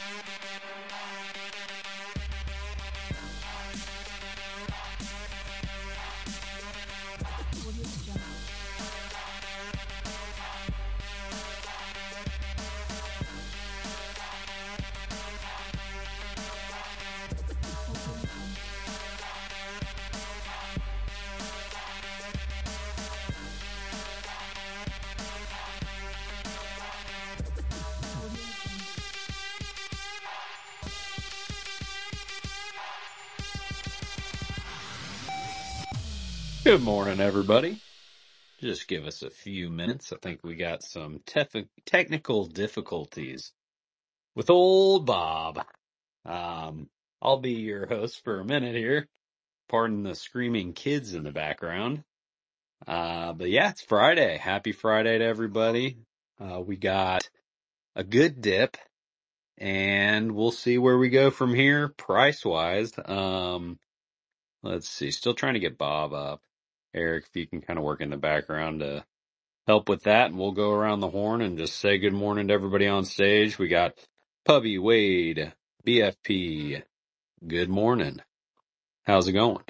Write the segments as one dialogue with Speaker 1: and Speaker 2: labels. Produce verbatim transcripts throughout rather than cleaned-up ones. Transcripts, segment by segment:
Speaker 1: Good morning, everybody. Just give us a few minutes. I think we got some tef- technical difficulties with old Bob. Um, I'll be your host for a minute here. Pardon the screaming kids in the background. Uh, but yeah, it's Friday. Happy Friday to everybody. Uh, we got a good dip and we'll see where we go from here price wise. Um, let's see, still trying to get Bob up. Eric, if you can kind of work in the background to help with that, and we'll go around the horn and just say good morning to everybody on stage. We got Pubby Wade, B F P. Good morning. How's it going?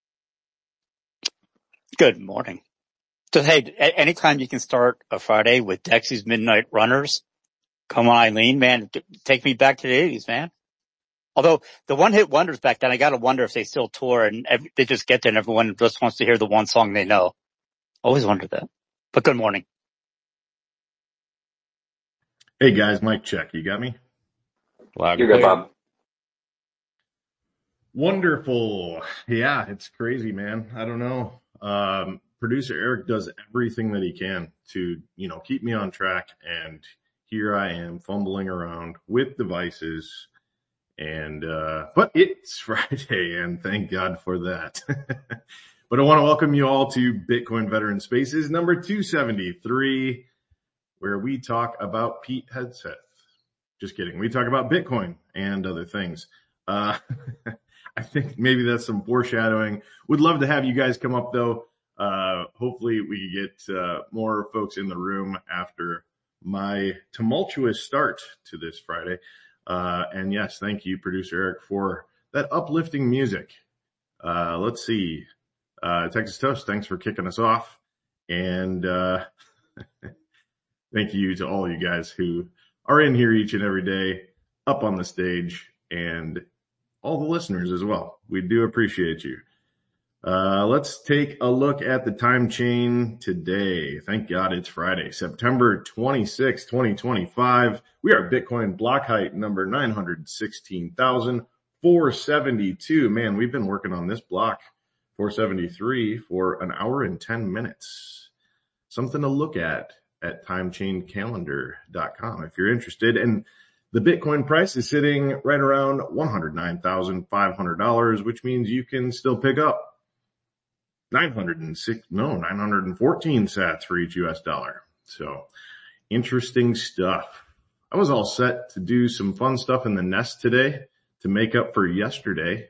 Speaker 2: Good morning. So hey, a- anytime you can start a Friday with Dexy's Midnight Runners, come on, Eileen, man, t- take me back to the eighties, man. Although the one-hit wonders back then, I gotta wonder if they still tour and ev- they just get there and everyone just wants to hear the one song they know. Always wondered that. But good morning.
Speaker 3: Hey guys, mic check. You got me?
Speaker 1: Loud
Speaker 4: You're
Speaker 1: and
Speaker 4: good,
Speaker 1: clear.
Speaker 4: Bob.
Speaker 3: Wonderful. Yeah, it's crazy, man. I don't know. Um, producer Eric does everything that he can to, you know, keep me on track. And here I am fumbling around with devices. And, uh, but it's Friday and thank God for that. But I want to welcome you all to Bitcoin Veteran Spaces number two seventy-three, where we talk about Pete Hegseth. Just kidding. We talk about Bitcoin and other things. Uh, I think maybe that's some foreshadowing. Would love to have you guys come up though. Uh, hopefully we get, uh, more folks in the room after my tumultuous start to this Friday. Uh, and yes, thank you, producer Eric, for that uplifting music. Uh, let's see. Uh, Texas Toast, thanks for kicking us off. And, uh, thank you to all you guys who are in here each and every day, up on the stage, and all the listeners as well. We do appreciate you. Uh, let's take a look at the time chain today. Thank God it's Friday, September twenty-sixth, twenty twenty-five. We are Bitcoin block height number nine hundred sixteen thousand four hundred seventy-two. Man, we've been working on this block, four seventy-three, for an hour and ten minutes. Something to look at at time chain calendar dot com if you're interested. And the Bitcoin price is sitting right around one hundred nine thousand five hundred dollars, which means you can still pick up nine hundred six, no, nine hundred fourteen sats for each U S dollar. So interesting stuff. I was all set to do some fun stuff in the nest today to make up for yesterday.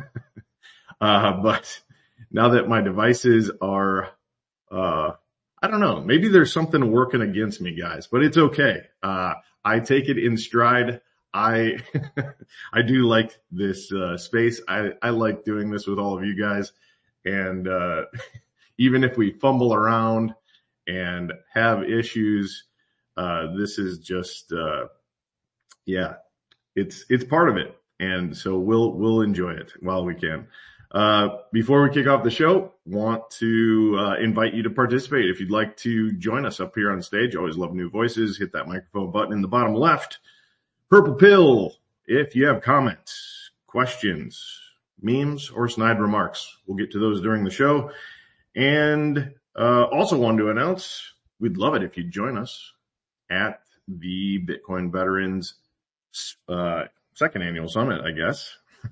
Speaker 3: uh, but now that my devices are, uh, I don't know, maybe there's something working against me, guys, but it's okay. Uh, I take it in stride. I, I do like this, uh, space. I, I like doing this with all of you guys. And, uh, even if we fumble around and have issues, uh, this is just, uh, yeah, it's, it's part of it. And so we'll, we'll enjoy it while we can. Uh, before we kick off the show, want to, uh, invite you to participate. If you'd like to join us up here on stage, always love new voices. Hit that microphone button in the bottom left. Purple pill. If you have comments, questions, memes, or snide remarks, we'll get to those during the show. And, uh, also wanted to announce, we'd love it if you'd join us at the Bitcoin Veterans, uh, second annual summit, I guess.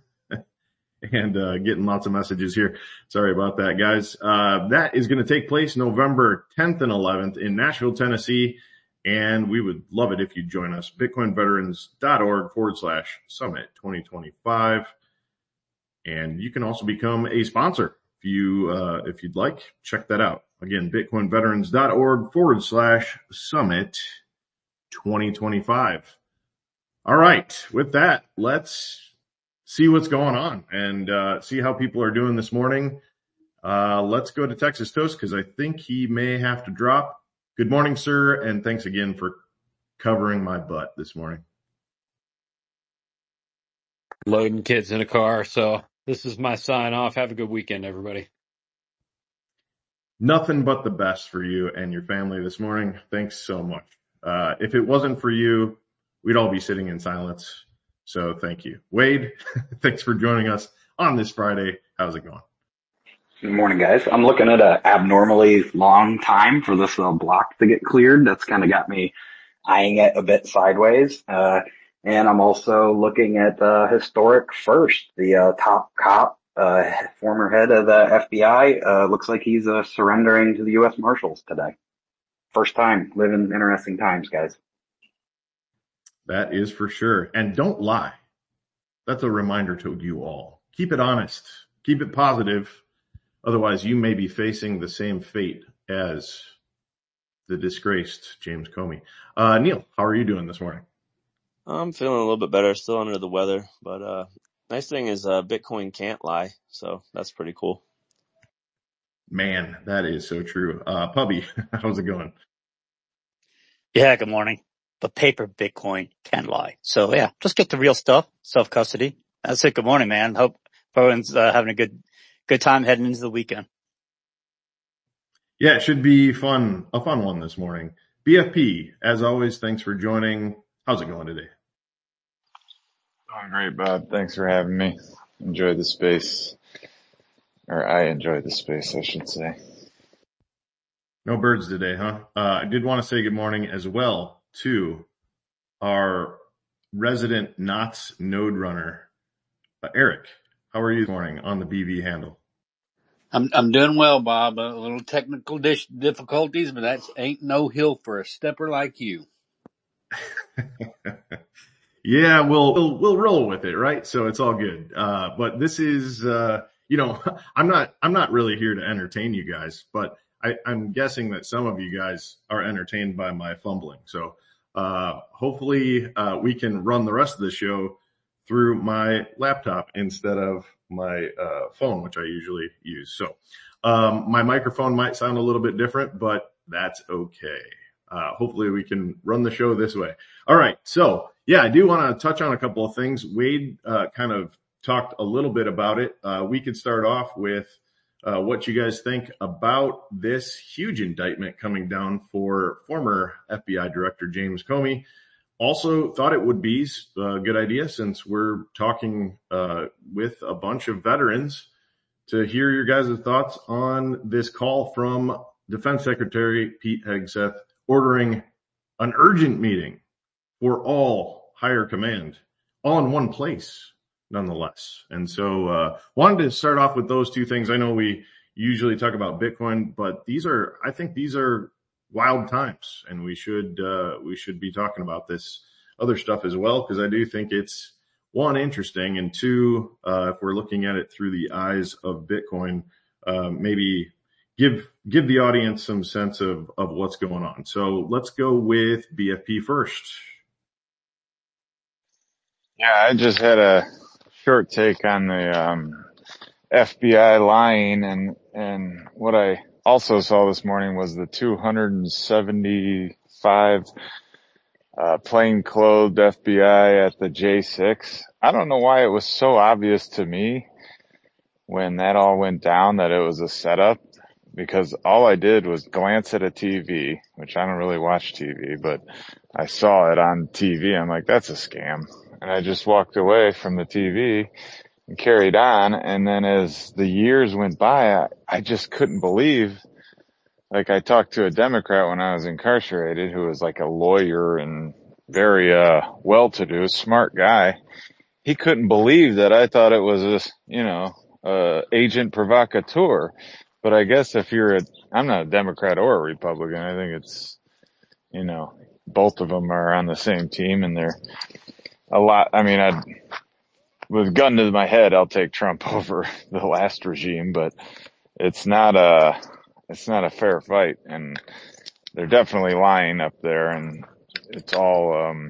Speaker 3: And, uh, getting lots of messages here. Sorry about that, guys. Uh, that is going to take place November tenth and eleventh in Nashville, Tennessee. And we would love it if you'd join us. Bitcoinveterans.org forward slash summit 2025. And you can also become a sponsor if you, uh, if you'd like. Check that out. Again, bitcoinveterans.org forward slash summit 2025. All right. With that, let's see what's going on and uh, see how people are doing this morning. Uh, let's go to Texas Toast because I think he may have to drop. Good morning, sir, and thanks again for covering my butt this morning.
Speaker 1: Loading kids in a car, so this is my sign off. Have a good weekend, everybody.
Speaker 3: Nothing but the best for you and your family this morning. Thanks so much. Uh, if it wasn't for you, we'd all be sitting in silence. So thank you. Wade, thanks for joining us on this Friday. How's it going?
Speaker 4: Good morning, guys. I'm looking at an abnormally long time for this uh, block to get cleared. That's kind of got me eyeing it a bit sideways. Uh, and I'm also looking at uh, historic first, the uh, top cop, uh, former head of the F B I. Uh, looks like he's uh, surrendering to the U S Marshals today. First time, living interesting times, guys.
Speaker 3: That is for sure. And don't lie. That's a reminder to you all. Keep it honest. Keep it positive. Otherwise, you may be facing the same fate as the disgraced James Comey. Uh, Neil, how are you doing this morning?
Speaker 5: I'm feeling a little bit better, still under the weather, but uh nice thing is uh Bitcoin can't lie, so that's pretty cool.
Speaker 3: Man, that is so true. Uh, Pubby, how's it going?
Speaker 2: Yeah, good morning. But paper Bitcoin can lie. So yeah, just get the real stuff, self-custody. That's it. Good morning, man. Hope everyone's uh, having a good, good time heading into the weekend.
Speaker 3: Yeah, it should be fun, a fun one this morning. B F P, as always, thanks for joining. How's it going today?
Speaker 6: Doing great, Bob. Thanks for having me. Enjoy the space. Or I enjoy the space, I should say.
Speaker 3: No birds today, huh? Uh, I did want to say good morning as well to our resident Knott's node runner, uh, Eric. How are you this morning on the B V handle?
Speaker 7: I'm I'm doing well, Bob. A little technical dish difficulties, but that ain't no hill for a stepper like you.
Speaker 3: Yeah, we'll, we'll we'll roll with it, right? So it's all good. Uh, but this is, uh, you know, I'm not I'm not really here to entertain you guys, but I, I'm guessing that some of you guys are entertained by my fumbling. So uh, hopefully uh, we can run the rest of the show through my laptop instead of my uh, phone, which I usually use. So um, my microphone might sound a little bit different, but that's okay. Uh, hopefully we can run the show this way. All right. So yeah, I do want to touch on a couple of things. Wade uh, kind of talked a little bit about it. Uh, we could start off with uh, what you guys think about this huge indictment coming down for former F B I Director James Comey. Also thought it would be a good idea, since we're talking uh, with a bunch of veterans, to hear your guys' thoughts on this call from Defense Secretary Pete Hegseth ordering an urgent meeting for all higher command, all in one place, nonetheless. And so uh wanted to start off with those two things. I know we usually talk about Bitcoin, but these are, I think these are wild times, and we should uh we should be talking about this other stuff as well, because I do think it's, one, interesting, and two, uh if we're looking at it through the eyes of Bitcoin, uh, maybe give give the audience some sense of of what's going on. So let's go with B F P first.
Speaker 6: Yeah, I just had a short take on the um, F B I lying, and and what I also saw this morning was the two hundred seventy-five uh, plainclothed F B I at the J six. I don't know why it was so obvious to me when that all went down that it was a setup, because all I did was glance at a T V, which I don't really watch T V, but I saw it on T V. I'm like, that's a scam. And I just walked away from the T V and carried on. And then as the years went by, I, I just couldn't believe, like I talked to a Democrat when I was incarcerated who was like a lawyer and very, uh, well-to-do, smart guy. He couldn't believe that I thought it was a, you know, uh, agent provocateur. But I guess if you're a, I'm not a Democrat or a Republican. I think it's, you know, both of them are on the same team, and they're a lot. I mean, I'd, with gun to my head, I'll take Trump over the last regime, but it's not a, it's not a fair fight, and they're definitely lying up there, and it's all, um,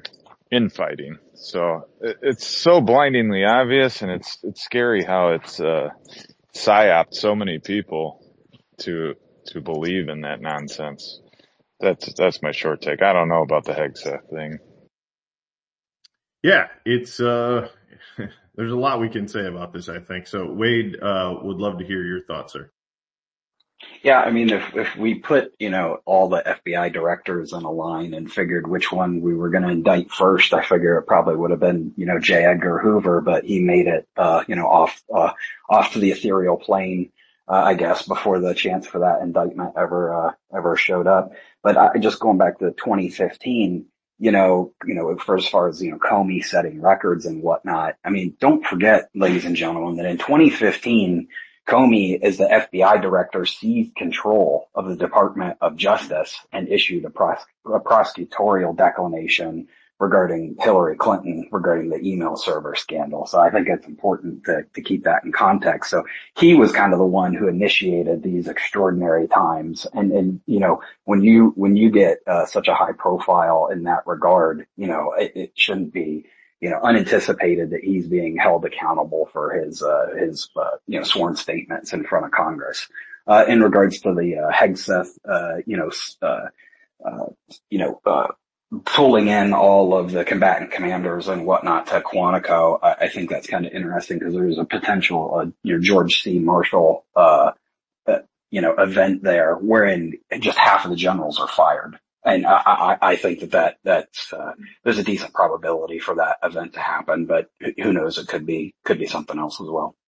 Speaker 6: infighting. So it, it's so blindingly obvious, and it's it's scary how it's uh, psyoped so many people to to believe in that nonsense. That's that's my short take. I don't know about the Hegseth thing.
Speaker 3: Yeah, it's uh, there's a lot we can say about this, I think. So Wade, uh, would love to hear your thoughts, sir.
Speaker 4: Yeah, I mean, if if we put, you know, all the F B I directors in a line and figured which one we were going to indict first, I figure it probably would have been, you know, J. Edgar Hoover, but he made it, uh, you know, off uh, off to the ethereal plane, uh, I guess, before the chance for that indictment ever uh, ever showed up. But I, just going back to twenty fifteen, you know, you know, for as far as, you know, Comey setting records and whatnot, I mean, don't forget, ladies and gentlemen, that in twenty fifteen, Comey, as the F B I director, seized control of the Department of Justice and issued a, pros- a prosecutorial declination regarding Hillary Clinton, regarding the email server scandal. So I think it's important to, to keep that in context. So he was kind of the one who initiated these extraordinary times. And, and, you know, when you, when you get uh, such a high profile in that regard, you know, it, it shouldn't be, you know, unanticipated that he's being held accountable for his, uh, his, uh, you know, sworn statements in front of Congress. Uh, in regards to the, uh, Hegseth, uh, you know, uh, uh, you know, uh, pulling in all of the combatant commanders and whatnot to Quantico, I, I think that's kind of interesting because there's a potential, uh, you know, George C. Marshall, uh, uh, you know, event there wherein just half of the generals are fired. And I, I, I think that, that that's, uh, there's a decent probability for that event to happen, but who knows? It could be, could be something else as well.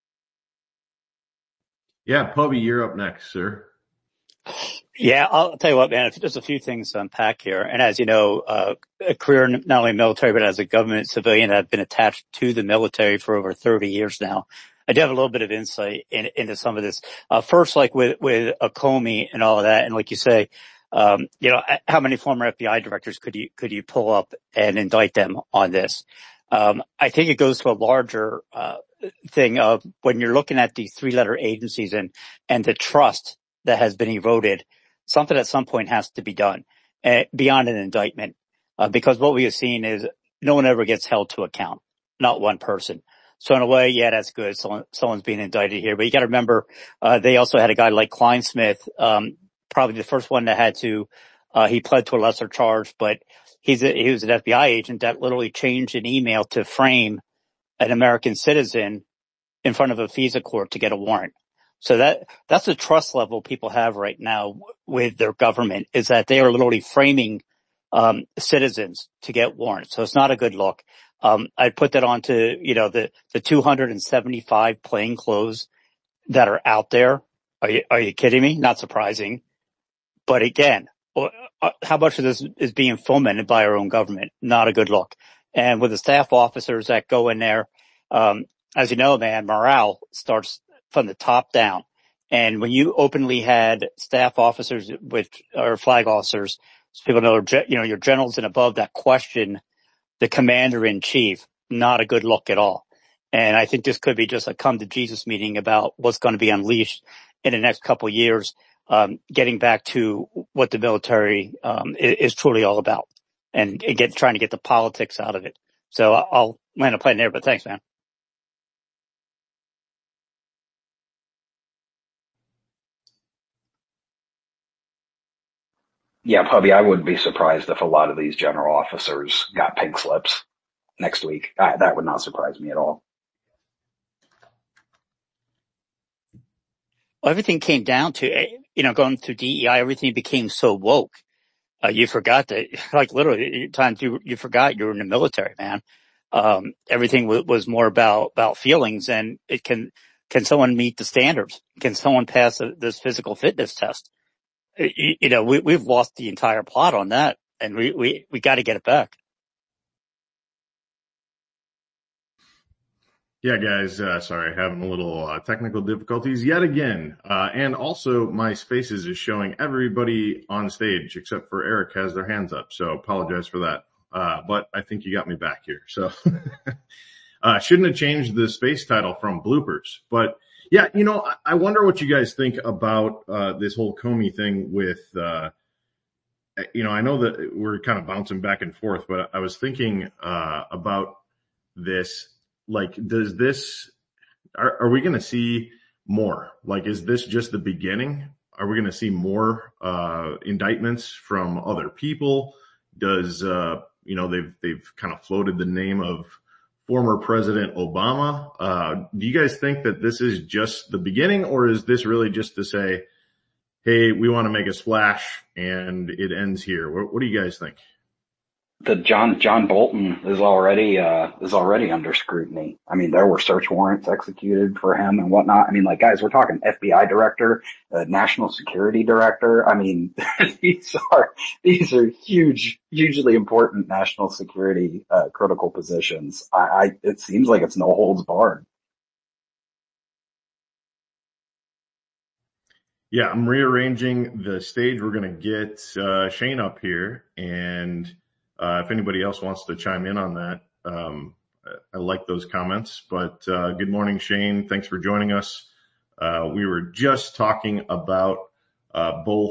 Speaker 3: Yeah, Pubby, you're up next, sir.
Speaker 2: Yeah, I'll tell you what, man, there's a few things to unpack here. And as you know, uh, a career not only military, but as a government civilian, I've been attached to the military for over thirty years now. I do have a little bit of insight in, into some of this. Uh, first, like with, with a Comey and all of that. And like you say, um, you know, how many former F B I directors could you, could you pull up and indict them on this? Um, I think it goes to a larger, uh, thing of when you're looking at these three letter agencies and, and the trust that has been eroded. Something at some point has to be done uh, beyond an indictment, uh, because what we have seen is no one ever gets held to account, not one person. So in a way, yeah, that's good. Someone, someone's being indicted here, but you got to remember, uh, they also had a guy like Kleinsmith, um, probably the first one that had to, uh, he pled to a lesser charge, but he's a, he was an F B I agent that literally changed an email to frame an American citizen in front of a FISA court to get a warrant. So that, that's the trust level people have right now with their government, is that they are literally framing, um, citizens to get warrants. So it's not a good look. Um, I put that onto, you know, the, the two hundred seventy-five plainclothes that are out there. Are you, are you kidding me? Not surprising. But again, how much of this is being fomented by our own government? Not a good look. And with the staff officers that go in there, um, as you know, man, morale starts from the top down. And when you openly had staff officers with, or flag officers, so people know, you know, your generals and above that question the commander in chief, not a good look at all. And I think this could be just a come to Jesus meeting about what's going to be unleashed in the next couple of years, um, getting back to what the military, um, is, is truly all about and, and get, trying to get the politics out of it. So I'll land a plane there, but thanks, man.
Speaker 4: Yeah, Pubby, I wouldn't be surprised if a lot of these general officers got pink slips next week. I, that would not surprise me at all.
Speaker 2: Well, everything came down to, you know, going through D E I, everything became so woke. Uh, you forgot that, like literally times you, you forgot you were in the military, man. Um, everything w- was more about, about feelings, and it can, can someone meet the standards? Can someone pass a, this physical fitness test? You, you know, we, we've lost the entire plot on that, and we, we, we got to get it back.
Speaker 3: Yeah, guys, uh, sorry, having a little uh, technical difficulties yet again. Uh, and also my Spaces is showing everybody on stage except for Eric has their hands up. So apologize for that. Uh, but I think you got me back here. So, uh, shouldn't have changed the space title from bloopers, but yeah, you know, I wonder what you guys think about, uh, this whole Comey thing with, uh, you know, I know that we're kind of bouncing back and forth, but I was thinking uh, about this. Like, does this, are, are we going to see more? Like, is this just the beginning? Are we going to see more uh, indictments from other people? Does, uh, you know, they've, they've kind of floated the name of former President Obama. Uh, do you guys think that this is just the beginning, or is this really just to say, hey, we want to make a splash and it ends here? What, what do you guys think?
Speaker 4: The John John Bolton is already uh is already under scrutiny. I mean, there were search warrants executed for him and whatnot. I mean, like, guys, we're talking F B I director, uh, national security director. I mean, these are these are huge, hugely important national security uh, critical positions. I, I it seems like it's no holds barred.
Speaker 3: Yeah, I'm rearranging the stage. We're going to get uh, Shane up here, and uh, if anybody else wants to chime in on that, um, I like those comments. But uh, good morning, Shane. Thanks for joining us. Uh, we were just talking about uh, both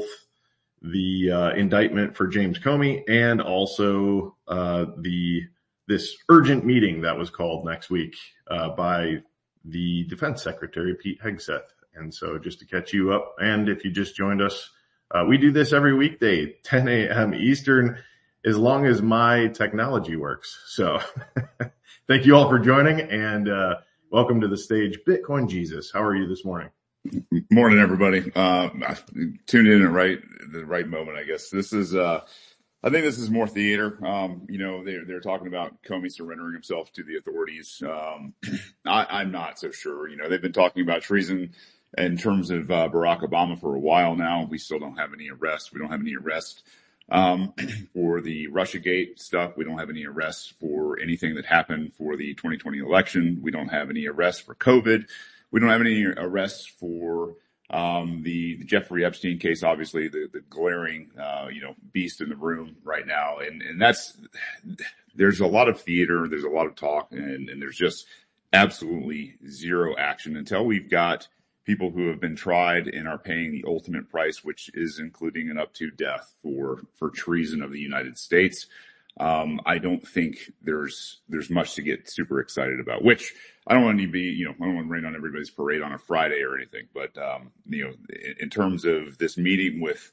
Speaker 3: the uh, indictment for James Comey and also uh, the this urgent meeting that was called next week uh, by the Defense Secretary, Pete Hegseth. And so just to catch you up, and if you just joined us, uh, we do this every weekday, ten a.m. Eastern, as long as my technology works. So thank you all for joining, and uh, welcome to the stage, Bitcoin Jesus. How are you this morning?
Speaker 8: Morning, everybody. Uh, I tuned in at right, the right moment, I guess. This is, uh, I think this is more theater. Um, you know, they're, they're talking about Comey surrendering himself to the authorities. Um, I, I'm not so sure. You know, they've been talking about treason in terms of uh, Barack Obama for a while now. We still don't have any arrests. We don't have any arrests um, for the Russiagate stuff. We don't have any arrests for anything that happened for the twenty twenty election. We don't have any arrests for COVID. We don't have any arrests for um, the, the Jeffrey Epstein case. Obviously, the, the glaring, uh, you know, beast in the room right now, and and that's there's a lot of theater, there's a lot of talk, and, and there's just absolutely zero action until we've got people who have been tried and are paying the ultimate price, which is including an up to death for for treason of the United States. Um, I don't think there's there's much to get super excited about, which I don't want to be, you know, I don't want to rain on everybody's parade on a Friday or anything, but, um, you know, in, in terms of this meeting with,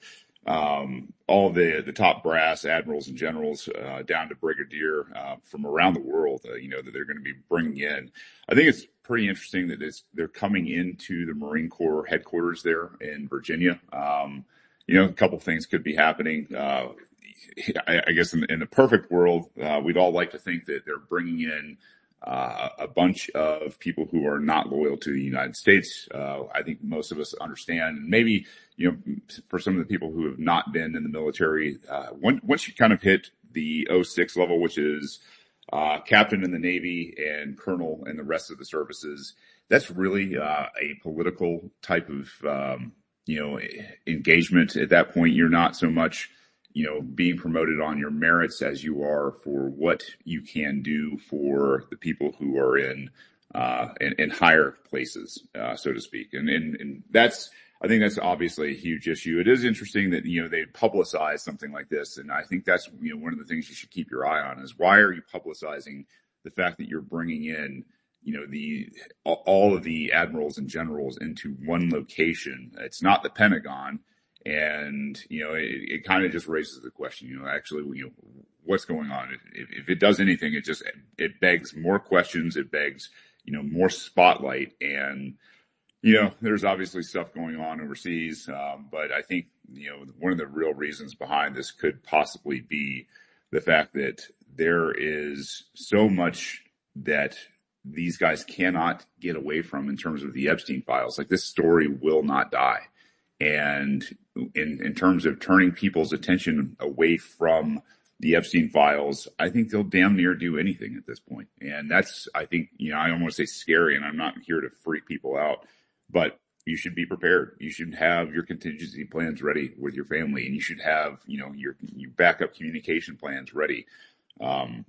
Speaker 8: um, all the, the top brass admirals and generals, uh, down to brigadier, uh, from around the world, uh, you know, that they're going to be bringing in. I think it's pretty interesting that it's, they're coming into the Marine Corps headquarters there in Virginia. Um, you know, a couple things could be happening. Uh, I, I guess in, in the perfect world, uh, we'd all like to think that they're bringing in Uh, a bunch of people who are not loyal to the United States. Uh, I think most of us understand, and maybe, you know, for some of the people who have not been in the military, uh, when, once you kind of hit the oh six level, which is, uh, captain in the Navy and colonel in the rest of the services, that's really, uh, a political type of, um, you know, engagement. At that point, you're not so much, you know, being promoted on your merits as you are for what you can do for the people who are in, uh, in, in higher places, uh, so to speak. And, and, and that's, I think that's obviously a huge issue. It is interesting that, you know, they publicize something like this. And I think that's, you know, one of the things you should keep your eye on is why are you publicizing the fact that you're bringing in, you know, the, all of the admirals and generals into one location. It's not the Pentagon. And, you know, it, it kind of just raises the question, you know, actually, you know, what's going on? If, if it does anything, it just, it begs more questions. It begs, you know, more spotlight. And, you know, there's obviously stuff going on overseas. Um, but I think, you know, one of the real reasons behind this could possibly be the fact that there is so much that these guys cannot get away from in terms of the Epstein files. Like, this story will not die. And in, in terms of turning people's attention away from the Epstein files, I think they'll damn near do anything at this point. And that's, I think, you know, I don't want to say scary, and I'm not here to freak people out, but you should be prepared. You should have your contingency plans ready with your family, and you should have, you know, your, your backup communication plans ready. Um,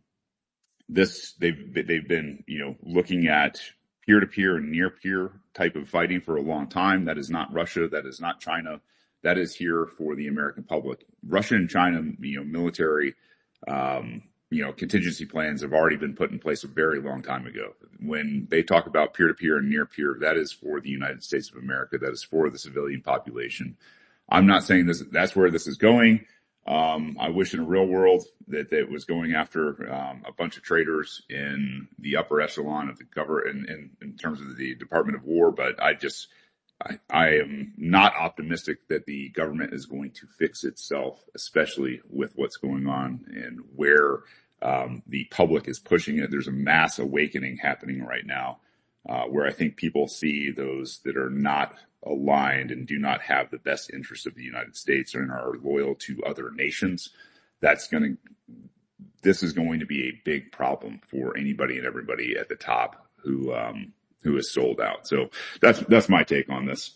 Speaker 8: this, they've, they've been, you know, looking at peer-to-peer and near-peer type of fighting for a long time. That is not Russia. That is not China. That is here for the American public. Russia and China, you know, military, um, you know, contingency plans have already been put in place a very long time ago. When they talk about peer-to-peer and near-peer, that is for the United States of America. That is for the civilian population. I'm not saying this, that's where this is going. Um, I wish in a real world that it was going after um, a bunch of traitors in the upper echelon of the government in, in, in terms of the Department of War, but I just, I, I am not optimistic that the government is going to fix itself, especially with what's going on and where um, the public is pushing it. There's a mass awakening happening right now, uh, where I think people see those that are not aligned and do not have the best interest of the United States and are loyal to other nations. That's going to, this is going to be a big problem for anybody and everybody at the top who, um, who is sold out. So that's, that's my take on this.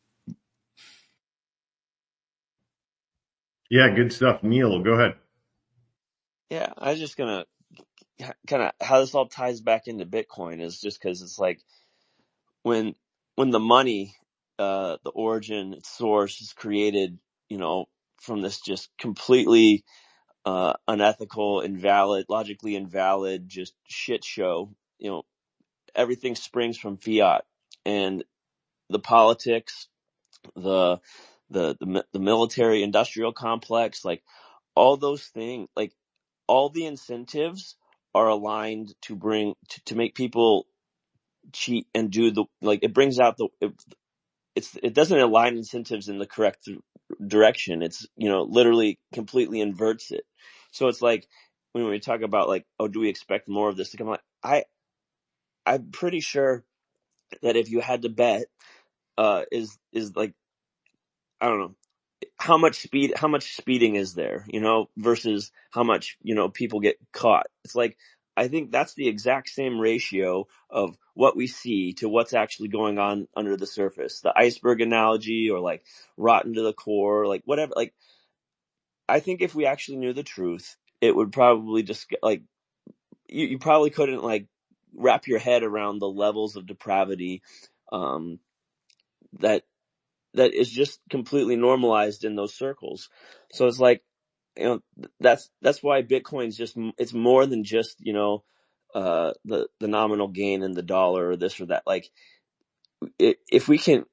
Speaker 3: Yeah, good stuff. Neil, go ahead.
Speaker 5: Yeah, I was just gonna kind of how this all ties back into Bitcoin is just because it's like when when the money, uh, the origin, its source is created, you know, from this just completely uh, unethical, invalid, logically invalid, just shit show. You know, everything springs from fiat, and the politics, the the the, the military industrial complex, like all those things, like all the incentives are aligned to bring to, to make people cheat and do the like it brings out the it, it's it doesn't align incentives in the correct direction. It's, you know, literally completely inverts it. So it's like when we talk about like, oh, do we expect more of this to come? Like I I'm pretty sure that if you had to bet, uh is is like, I don't know, how much speed, how much speeding is there, you know, versus how much, you know, people get caught. It's like, I think that's the exact same ratio of what we see to what's actually going on under the surface. The iceberg analogy, or like rotten to the core, like whatever. Like, I think if we actually knew the truth, it would probably just like, you, you probably couldn't like wrap your head around the levels of depravity, um, that, that is just completely normalized in those circles. So it's like, you know, that's, that's why Bitcoin's just, it's more than just, you know, uh, the, the nominal gain in the dollar or this or that. Like, it, if we can,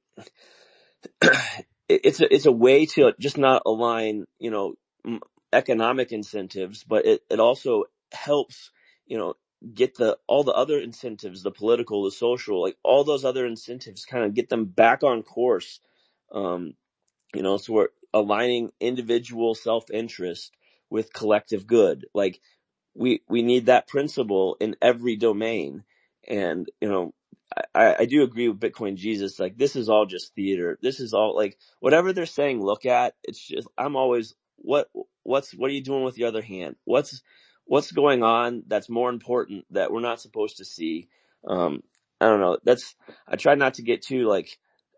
Speaker 5: it's a, it's a way to just not align, you know, economic incentives, but it, it also helps, you know, get the, all the other incentives, the political, the social, like all those other incentives, kind of get them back on course. Um, you know, so we're aligning individual self-interest with collective good. Like we, we need that principle in every domain. And, you know, I, I do agree with Bitcoin Jesus. Like, this is all just theater. This is all like whatever they're saying, look at. It's just, I'm always, what, what's, what are you doing with your other hand? What's, what's going on that's more important that we're not supposed to see? Um, I don't know. That's, I try not to get too like,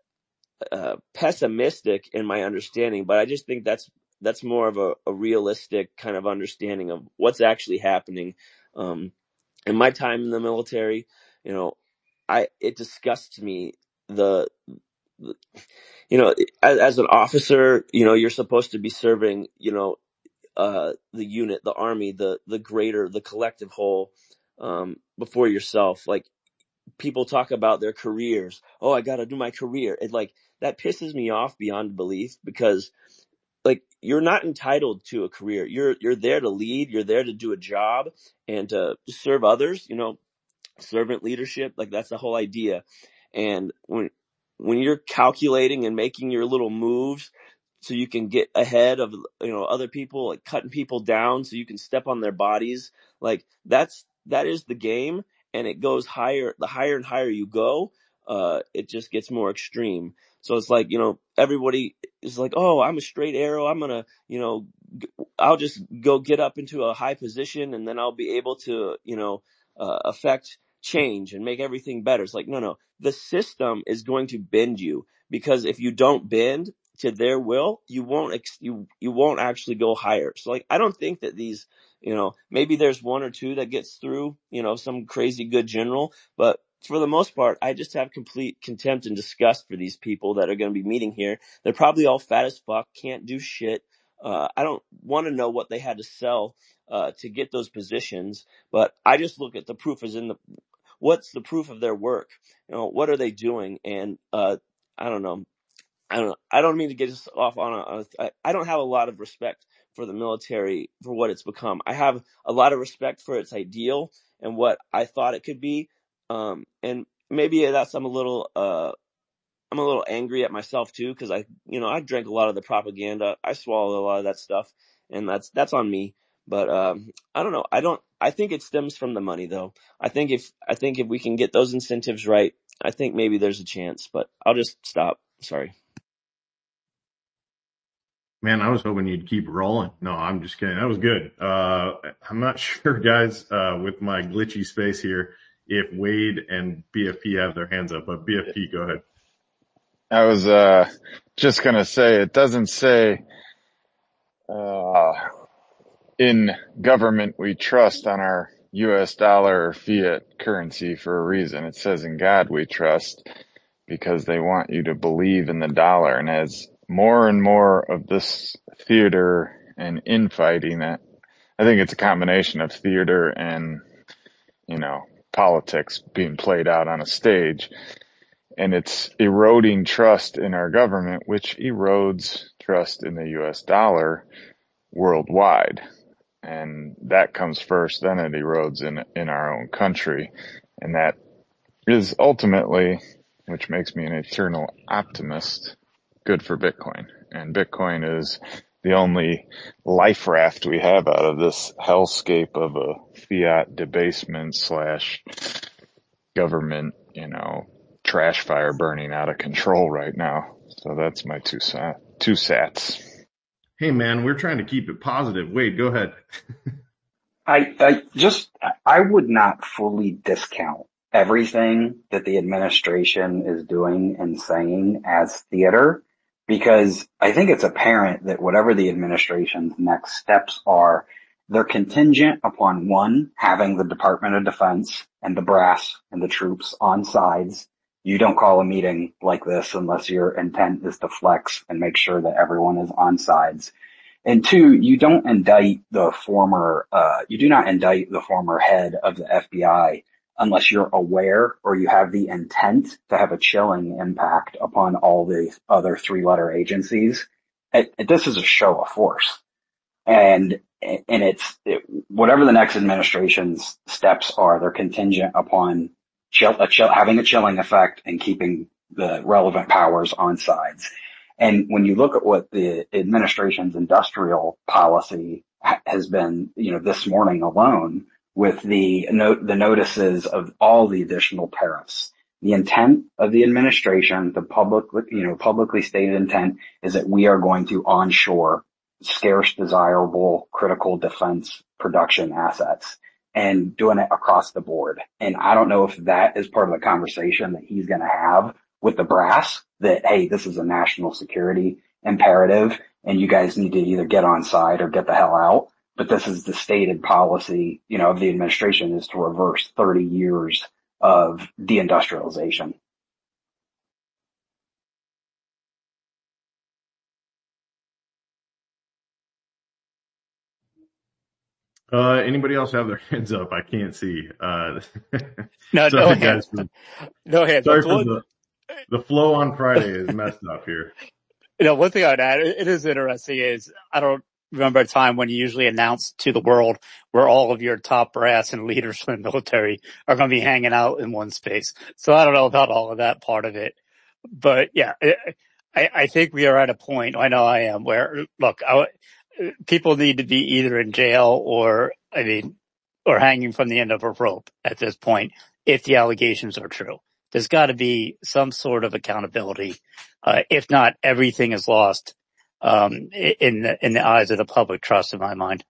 Speaker 5: uh, pessimistic in my understanding, but I just think that's, that's more of a, a realistic kind of understanding of what's actually happening. Um, in my time in the military, you know, I, it disgusts me the, the you know, as, as an officer, you know, you're supposed to be serving, you know, uh, the unit, the army, the, the greater, the collective whole, um, before yourself. Like, people talk about their careers. Oh, I got to do my career. It like, that pisses me off beyond belief, because like, you're not entitled to a career. You're, you're there to lead. You're there to do a job and to serve others, you know, servant leadership. Like, that's the whole idea. And when, when you're calculating and making your little moves so you can get ahead of, you know, other people, like cutting people down so you can step on their bodies, like that's, that is the game. And it goes higher, the higher and higher you go, uh, it just gets more extreme. So it's like, you know, everybody is like, oh, I'm a straight arrow. I'm going to, you know, I'll just go get up into a high position and then I'll be able to, you know, uh, affect change and make everything better. It's like, no, no, the system is going to bend you, because if you don't bend to their will, you won't, ex- you, you won't actually go higher. So like, I don't think that these, you know, maybe there's one or two that gets through, you know, some crazy good general, but for the most part, I just have complete contempt and disgust for these people that are going to be meeting here. They're probably all fat as fuck, can't do shit. Uh, I don't want to know what they had to sell uh, to get those positions, but I just look at the proof is in the, what's the proof of their work? You know, what are they doing? And uh, I don't know. I don't. I don't mean to get us off on a. On a I, I don't have a lot of respect for the military for what it's become. I have a lot of respect for its ideal and what I thought it could be. Um, and maybe that's I'm a little. Uh, I'm a little angry at myself too because I, you know, I drank a lot of the propaganda. I swallowed a lot of that stuff, and that's that's on me. But um, I don't know. I don't. I think it stems from the money, though. I think if I think if we can get those incentives right, I think maybe there's a chance. But I'll just stop. Sorry.
Speaker 3: Man, I was hoping you'd keep rolling. No, I'm just kidding. That was good. Uh, I'm not sure, guys, uh, with my glitchy space here, if Wade and B F P have their hands up, but B F P, go ahead.
Speaker 6: I was, uh, just gonna say, it doesn't say, uh, in government we trust on our U S dollar or fiat currency for a reason. It says in God we trust because they want you to believe in the dollar. And as more and more of this theater and infighting, that I think it's a combination of theater and, you know, politics being played out on a stage, and it's eroding trust in our government, which erodes trust in the U S dollar worldwide. And that comes first, then it erodes in, in our own country. And that is ultimately, which makes me an eternal optimist, good for Bitcoin. And Bitcoin is the only life raft we have out of this hellscape of a fiat debasement slash government, you know, trash fire burning out of control right now. So that's my two sat, two sats.
Speaker 3: Hey man, we're trying to keep it positive. Wade, go ahead.
Speaker 4: I, I just, I would not fully discount everything that the administration is doing and saying as theater, because I think it's apparent that whatever the administration's next steps are, they're contingent upon, one, having the Department of Defense and the brass and the troops on sides. You don't call a meeting like this unless your intent is to flex and make sure that everyone is on sides. And two, you don't indict the former, uh, you do not indict the former head of the F B I unless you're aware or you have the intent to have a chilling impact upon all the other three-letter agencies. It, it, this is a show of force. And, and it's, it, whatever the next administration's steps are, they're contingent upon chill, a chill, having a chilling effect and keeping the relevant powers on sides. And when you look at what the administration's industrial policy ha- has been, you know, this morning alone with the no- the notices of all the additional tariffs, the intent of the administration, the public, you know, publicly stated intent is that we are going to onshore scarce, desirable, critical defense production assets and doing it across the board. And I don't know if that is part of the conversation that he's going to have with the brass that, hey, this is a national security imperative and you guys need to either get on side or get the hell out. But this is the stated policy, you know, of the administration is to reverse thirty years of deindustrialization.
Speaker 3: Uh, anybody else have their hands up? I can't see. Uh,
Speaker 2: No,
Speaker 3: sorry
Speaker 2: no
Speaker 3: guys.
Speaker 2: hands.
Speaker 3: For,
Speaker 2: No hands.
Speaker 3: sorry
Speaker 2: That's
Speaker 3: for
Speaker 2: one.
Speaker 3: the, the flow on Friday is messed up here.
Speaker 2: You know, one thing I'd add, it is interesting is I don't remember a time when you usually announce to the world where all of your top brass and leaders from the military are going to be hanging out in one space. So I don't know about all of that part of it, but yeah, I, I think we are at a point, I know I am, where look, I, people need to be either in jail or, I mean, or hanging from the end of a rope at this point if the allegations are true. There's got to be some sort of accountability. Uh, if not, everything is lost, um, in the, in the eyes of the public trust in my mind.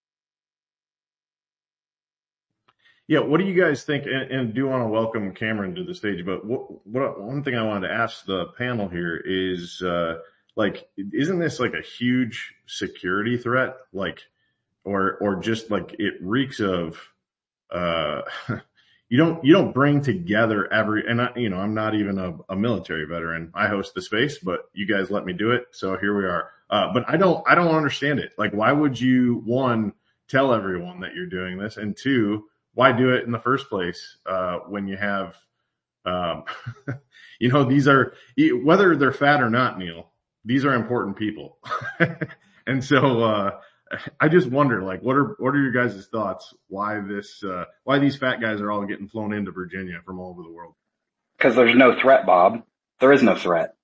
Speaker 3: Yeah. What do you guys think? And, and do want to welcome Cameron to the stage, but what, what, one thing I wanted to ask the panel here is, uh, like, isn't this like a huge security threat? Like, or, or just like it reeks of, uh, you don't, you don't bring together every, and I, you know, I'm not even a, a military veteran. I host the space, but you guys let me do it. So here we are. Uh, but I don't, I don't understand it. Like, why would you, one, tell everyone that you're doing this? And two, why do it in the first place? Uh, when you have, um, you know, these are, whether they're fat or not, Neil, these are important people. And so, uh, I just wonder, like, what are, what are your guys' thoughts? Why this, uh, why these fat guys are all getting flown into Virginia from all over the world?
Speaker 4: Because there's no threat, Bob. There is no threat.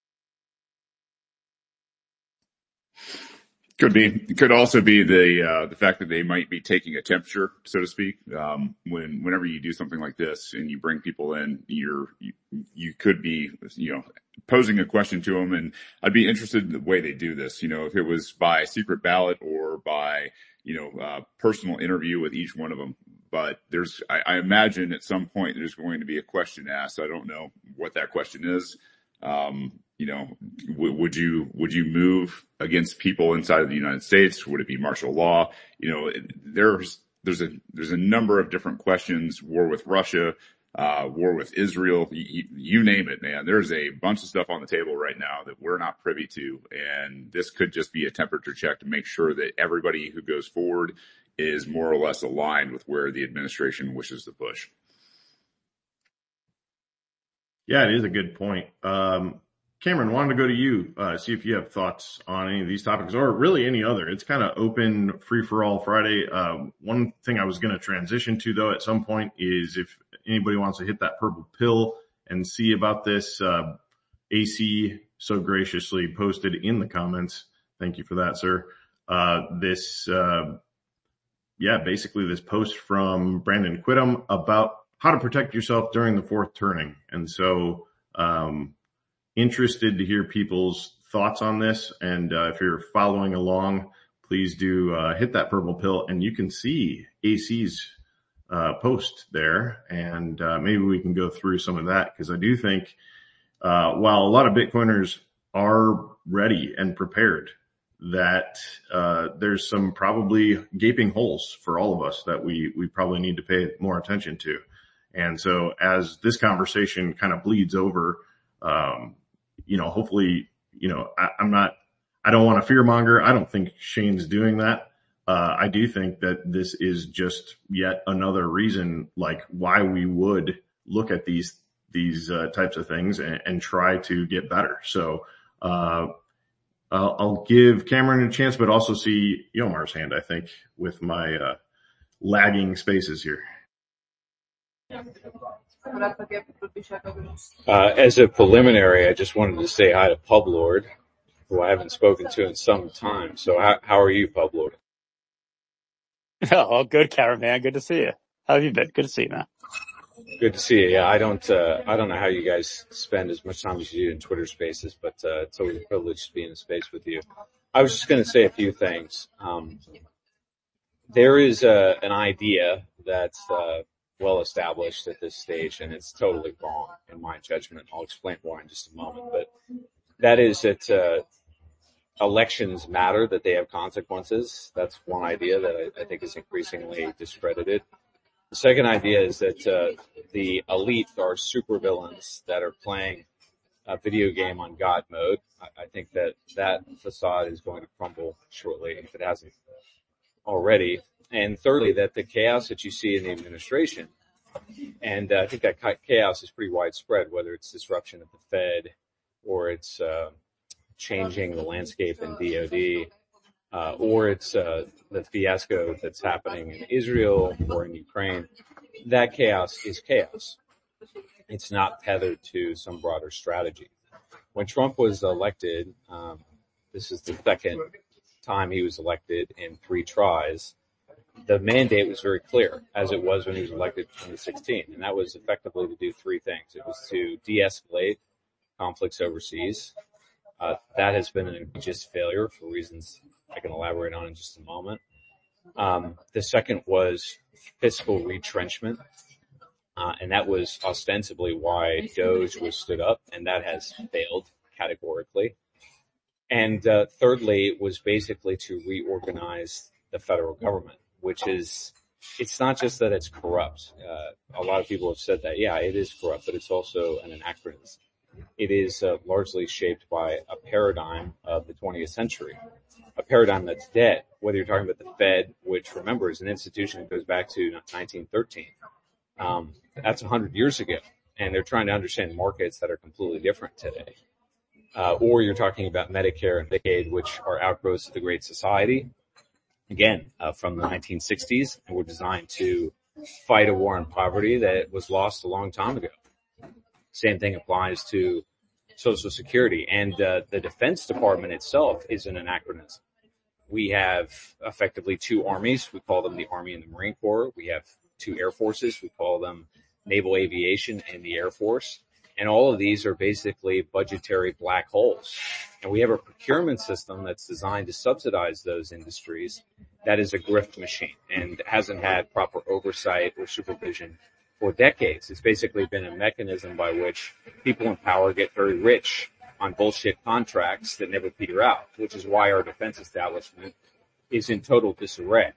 Speaker 8: Could be. It could also be the uh, the fact that they might be taking a temperature, so to speak. Um, when whenever you do something like this and you bring people in, you're you, you could be you know posing a question to them, and I'd be interested in the way they do this. You know, if it was by secret ballot or by you know uh, personal interview with each one of them. But there's, I, I imagine at some point there's going to be a question asked. I don't know what that question is. Um, you know, w- would you, would you move against people inside of the United States? Would it be martial law? You know, there's, there's a, there's a number of different questions, war with Russia, uh, war with Israel, you, you name it, man. There's a bunch of stuff on the table right now that we're not privy to. And this could just be a temperature check to make sure that everybody who goes forward is more or less aligned with where the administration wishes to push.
Speaker 3: Yeah, it is a good point. Um, Cameron, wanted to go to you, uh, see if you have thoughts on any of these topics or really any other. It's kind of open, free for all Friday. Uh, one thing I was going to transition to though at some point is if anybody wants to hit that purple pill and see about this, uh, A C so graciously posted in the comments. Thank you for that, sir. Uh, this, uh, yeah, basically this post from Brandon Quittem about how to protect yourself during the fourth turning. And so, um, interested to hear people's thoughts on this. And, uh, if you're following along, please do, uh, hit that purple pill and you can see A C's, uh, post there. And, uh, maybe we can go through some of that because I do think, uh, while a lot of Bitcoiners are ready and prepared, that, uh, there's some probably gaping holes for all of us that we, we probably need to pay more attention to. And so as this conversation kind of bleeds over, um, you know, hopefully, you know, I, I'm not, I don't want to fearmonger. I don't think Shane's doing that. Uh, I do think that this is just yet another reason, like why we would look at these, these, uh, types of things and, and try to get better. So, uh, I'll, I'll give Cameron a chance, but also see Yomar's hand, I think, with my, uh, lagging spaces here.
Speaker 1: Uh, as a preliminary, I just wanted to say hi to Pub Lord, who I haven't spoken to in some time. So how, how are you, Pub Lord?
Speaker 2: Oh, good, Karen, man. Good to see you. How have you been? Good to see you, man.
Speaker 1: Good to see you. Yeah, I don't, uh, I don't know how you guys spend as much time as you do in Twitter Spaces, but uh, it's always a privilege to be in a space with you. I was just going to say a few things. Um, there is uh, an idea that's uh, well established at this stage, and it's totally wrong in my judgment. I'll explain more in just a moment, but that is that uh, elections matter, that they have consequences. That's one idea that I, I think is increasingly discredited. The second idea is that uh, the elite are supervillains that are playing a video game on God mode. I, I think that that facade is going to crumble shortly if it hasn't already. And thirdly, that the chaos that you see in the administration, and uh, I think that chaos is pretty widespread, whether it's disruption of the Fed or it's uh, changing the landscape in D O D, uh, or it's uh, the fiasco that's happening in Israel or in Ukraine. That chaos is chaos. It's not tethered to some broader strategy. When Trump was elected, um, this is the second time he was elected in three tries. The mandate was very clear, as it was when he was elected in twenty sixteen, and that was effectively to do three things. It was to de-escalate conflicts overseas. Uh, that has been an egregious failure for reasons I can elaborate on in just a moment. Um, the second was fiscal retrenchment, uh, and that was ostensibly why Doge was stood up, and that has failed categorically. And uh, thirdly, was basically to reorganize the federal government, which is it's not just that it's corrupt. Uh, a lot of people have said that, yeah, it is corrupt, but it's also an anachronism. It is uh, largely shaped by a paradigm of the twentieth century, a paradigm that's dead. Whether you're talking about the Fed, which, remember, is an institution that goes back to nineteen thirteen. Um, that's one hundred years ago, and they're trying to understand markets that are completely different today. Uh, or you're talking about Medicare and Medicaid, which are outgrowths of the Great Society, again, uh, from the nineteen sixties, and were designed to fight a war on poverty that was lost a long time ago. Same thing applies to Social Security, and uh, the Defense Department itself is an anachronism. We have effectively two armies. We call them the Army and the Marine Corps. We have two air forces. We call them Naval Aviation and the Air Force. And all of these are basically budgetary black holes. And we have a procurement system that's designed to subsidize those industries that is a grift machine and hasn't had proper oversight or supervision for decades. It's basically been a mechanism by which people in power get very rich on bullshit contracts that never peter out, which is why our defense establishment is in total disarray.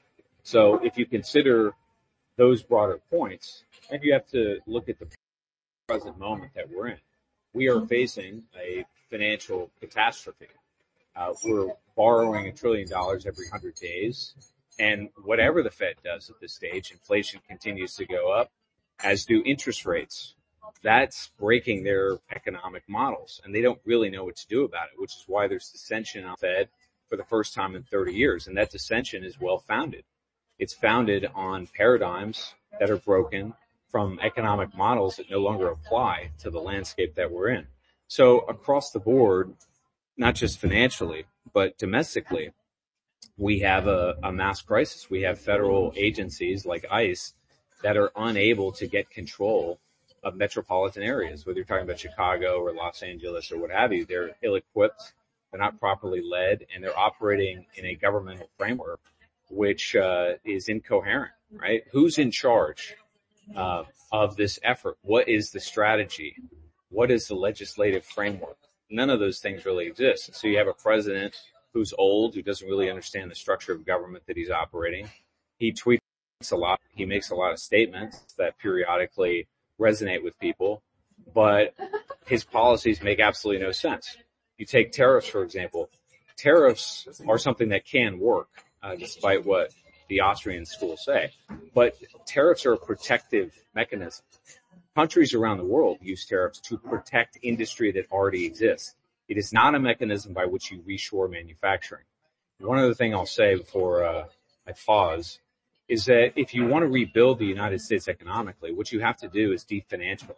Speaker 1: So if you consider those broader points, and you have to look at the present moment that we're in, we are facing a financial catastrophe. Uh, we're borrowing a trillion dollars every hundred days. And whatever the Fed does at this stage, inflation continues to go up, as do interest rates. That's breaking their economic models, and they don't really know what to do about it, which is why there's dissension on the Fed for the first time in thirty years. And that dissension is well founded. It's founded on paradigms that are broken from economic models that no longer apply to the landscape that we're in. So across the board, not just financially, but domestically, we have a, a mass crisis. We have federal agencies like ICE that are unable to get control of metropolitan areas, whether you're talking about Chicago or Los Angeles or what have you. They're ill-equipped, they're not properly led, and they're operating in a governmental framework which uh, is incoherent, right? Who's in charge uh, of this effort? What is the strategy? What is the legislative framework? None of those things really exist. So you have a president who's old, who doesn't really understand the structure of government that he's operating. He tweets a lot. He makes a lot of statements that periodically resonate with people, but his policies make absolutely no sense. You take tariffs, for example. Tariffs are something that can work, uh, despite what the Austrian schools say. But tariffs are a protective mechanism. Countries around the world use tariffs to protect industry that already exists. It is not a mechanism by which you reshore manufacturing. One other thing I'll say before uh, I pause is that if you want to rebuild the United States economically, what you have to do is definancialize.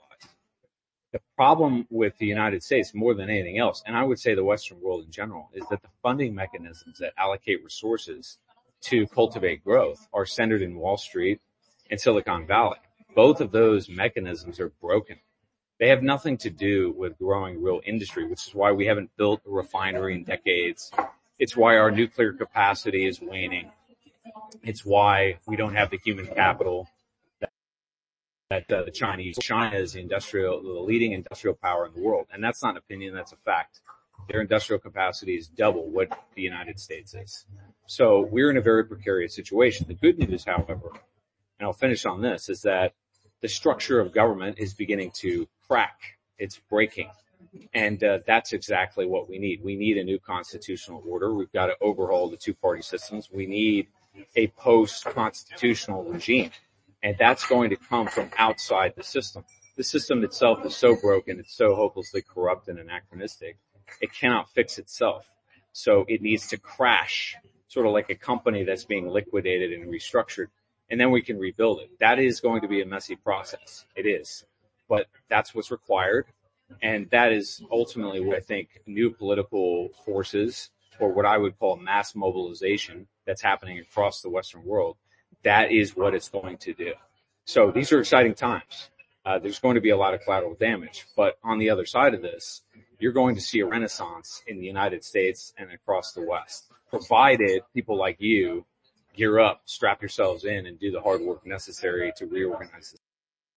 Speaker 1: The problem with the United States, more than anything else, and I would say the Western world in general, is that the funding mechanisms that allocate resources to cultivate growth are centered in Wall Street and Silicon Valley. Both of those mechanisms are broken. They have nothing to do with growing real industry, which is why we haven't built a refinery in decades. It's why our nuclear capacity is waning. It's why we don't have the human capital that, that uh, the Chinese. China is the industrial, the leading industrial power in the world. And that's not an opinion, that's a fact. Their industrial capacity is double what the United States is. So we're in a very precarious situation. The good news, however, and I'll finish on this, is that the structure of government is beginning to crack. It's breaking. And uh, that's exactly what we need. We need a new constitutional order. We've got to overhaul the two-party systems. We need a post-constitutional regime. And that's going to come from outside the system. The system itself is so broken, it's so hopelessly corrupt and anachronistic, it cannot fix itself. So it needs to crash, sort of like a company that's being liquidated and restructured, and then we can rebuild it. That is going to be a messy process. It is. But that's what's required. And that is ultimately what I think new political forces, or what I would call mass mobilization that's happening across the Western world, that is what it's going to do. So these are exciting times. Uh, there's going to be a lot of collateral damage. But on the other side of this, you're going to see a renaissance in the United States and across the West, provided people like you gear up, strap yourselves in, and do the hard work necessary to reorganize this.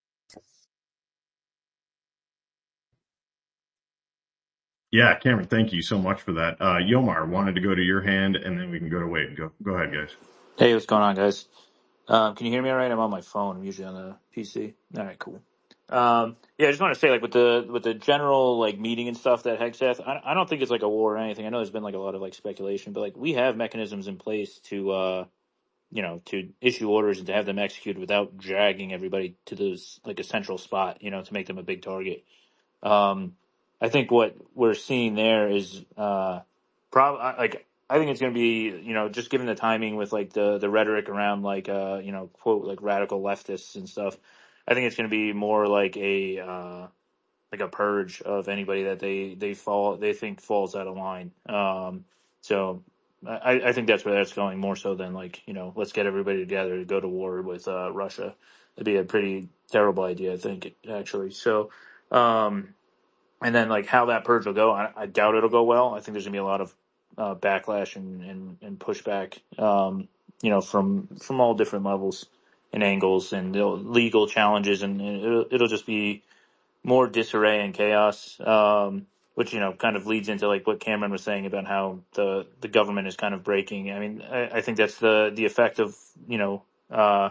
Speaker 3: Yeah, Cameron, thank you so much for that. Uh, Yomar wanted to go to your hand, and then we can go to Wade. Go, go ahead, guys.
Speaker 9: Hey, what's going on, guys? Um, can you hear me all right? I'm on my phone. I'm usually on the P C. All right, cool. Um, yeah, I just want to say, like, with the with the general like meeting and stuff that Hegseth, I, I don't think it's like a war or anything. I know there's been like a lot of like speculation, but like we have mechanisms in place to uh, you know, to issue orders and to have them executed without dragging everybody to this like a central spot, you know, to make them a big target. Um, I think what we're seeing there is uh, prob like I think it's going to be, you know, just given the timing with like the the rhetoric around like uh, you know, quote like radical leftists and stuff. I think it's going to be more like a uh, like a purge of anybody that they they fall they think falls out of line. Um, so I, I think that's where that's going more so than like, you know, let's get everybody together to go to war with uh, Russia. It'd be a pretty terrible idea, I think, actually. So. Um, and then like how that purge will go, I, I doubt it'll go well. I think there's gonna be a lot of uh, backlash and, and, and pushback, um, you know, from from all different levels and angles, and legal challenges, and it'll, it'll just be more disarray and chaos, um, which you know kind of leads into like what Cameron was saying about how the the government is kind of breaking. I mean, I, I think that's the the effect of you know. Uh,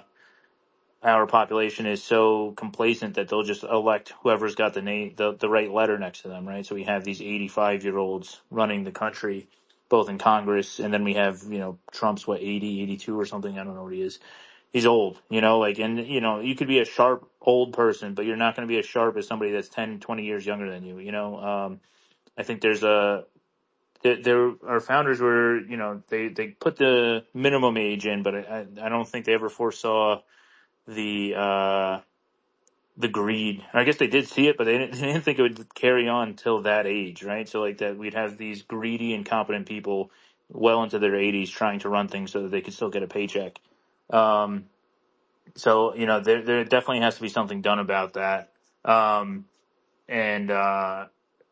Speaker 9: our population is so complacent that they'll just elect whoever's got the name, the, the right letter next to them, right? So we have these eighty-five year olds running the country, both in Congress, and then we have, you know, Trump's what, eighty, eighty-two or something. I don't know what he is. He's old, you know, like, and, you know, you could be a sharp old person, but you're not going to be as sharp as somebody that's ten, twenty years younger than you, you know? Um, I think there's a, there, there our founders were, you know, they, they put the minimum age in, but I, I don't think they ever foresaw the, uh, the greed. I guess they did see it, but they didn't, they didn't think it would carry on till that age, right? So like that, we'd have these greedy, incompetent people well into their eighties trying to run things so that they could still get a paycheck. Um, so you know, there there definitely has to be something done about that. Um, and uh,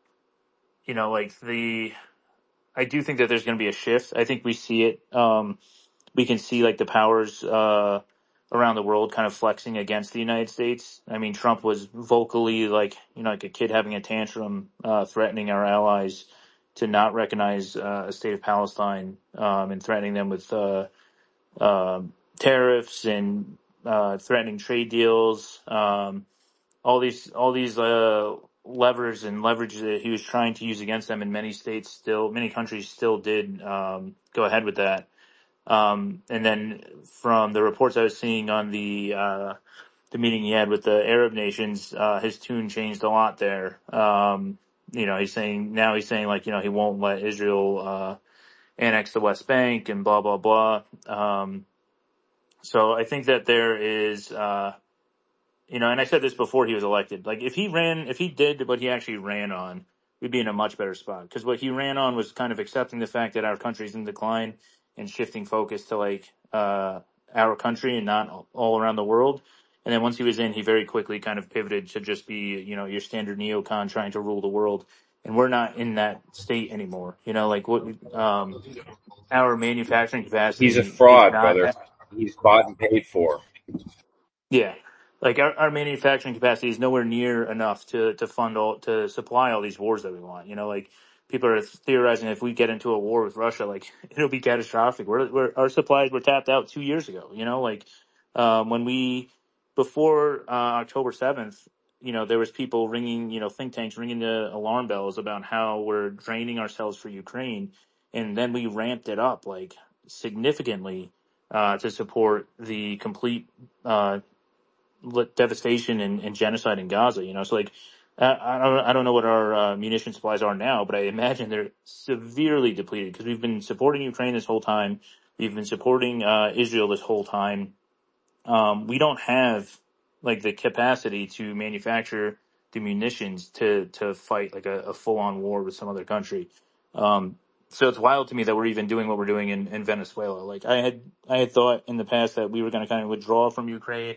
Speaker 9: you know, like the, I do think that there's going to be a shift. I think we see it. Um, we can see like the powers uh, around the world kind of flexing against the United States. I mean, Trump was vocally like, you know, like a kid having a tantrum, uh, threatening our allies to not recognize uh, a state of Palestine, um, and threatening them with uh, uh, tariffs and uh, threatening trade deals. Um, all these, all these uh, levers and leverage that he was trying to use against them, in many states still, many countries still did um, go ahead with that. Um, and then from the reports I was seeing on the uh, the meeting he had with the Arab nations, uh, his tune changed a lot there. Um, you know, he's saying now he's saying like, you know, he won't let Israel uh, annex the West Bank and blah blah blah. Um, so I think that there is. Uh, you know, and I said this before he was elected. Like, if he ran, if he did what he actually ran on, we'd be in a much better spot. Because what he ran on was kind of accepting the fact that our country's in decline and shifting focus to like uh, our country and not all around the world. And then once he was in, he very quickly kind of pivoted to just be, you know, your standard neocon trying to rule the world. And we're not in that state anymore. You know, like what um, our manufacturing
Speaker 10: He's a
Speaker 9: capacity is
Speaker 10: fraud,
Speaker 9: not.
Speaker 10: brother. He's bought and paid for.
Speaker 9: Yeah. Like our, our manufacturing capacity is nowhere near enough to, to fund all, to supply all these wars that we want. You know, like people are theorizing if we get into a war with Russia, like it'll be catastrophic. We're, we're, our supplies were tapped out two years ago. You know, like, um, when we, before, uh, October seventh, you know, there was people ringing, you know, think tanks ringing the alarm bells about how we're draining ourselves for Ukraine. And then we ramped it up like significantly, uh, to support the complete, uh, devastation and, and genocide in Gaza. You know, so like I, I don't I don't know what our uh, munition supplies are now, but I imagine they're severely depleted because we've been supporting Ukraine this whole time. We've been supporting uh, Israel this whole time. Um, we don't have like the capacity to manufacture the munitions to to fight like a, a full on war with some other country. Um, so it's wild to me that we're even doing what we're doing in, in Venezuela. Like I had I had thought in the past that we were going to kind of withdraw from Ukraine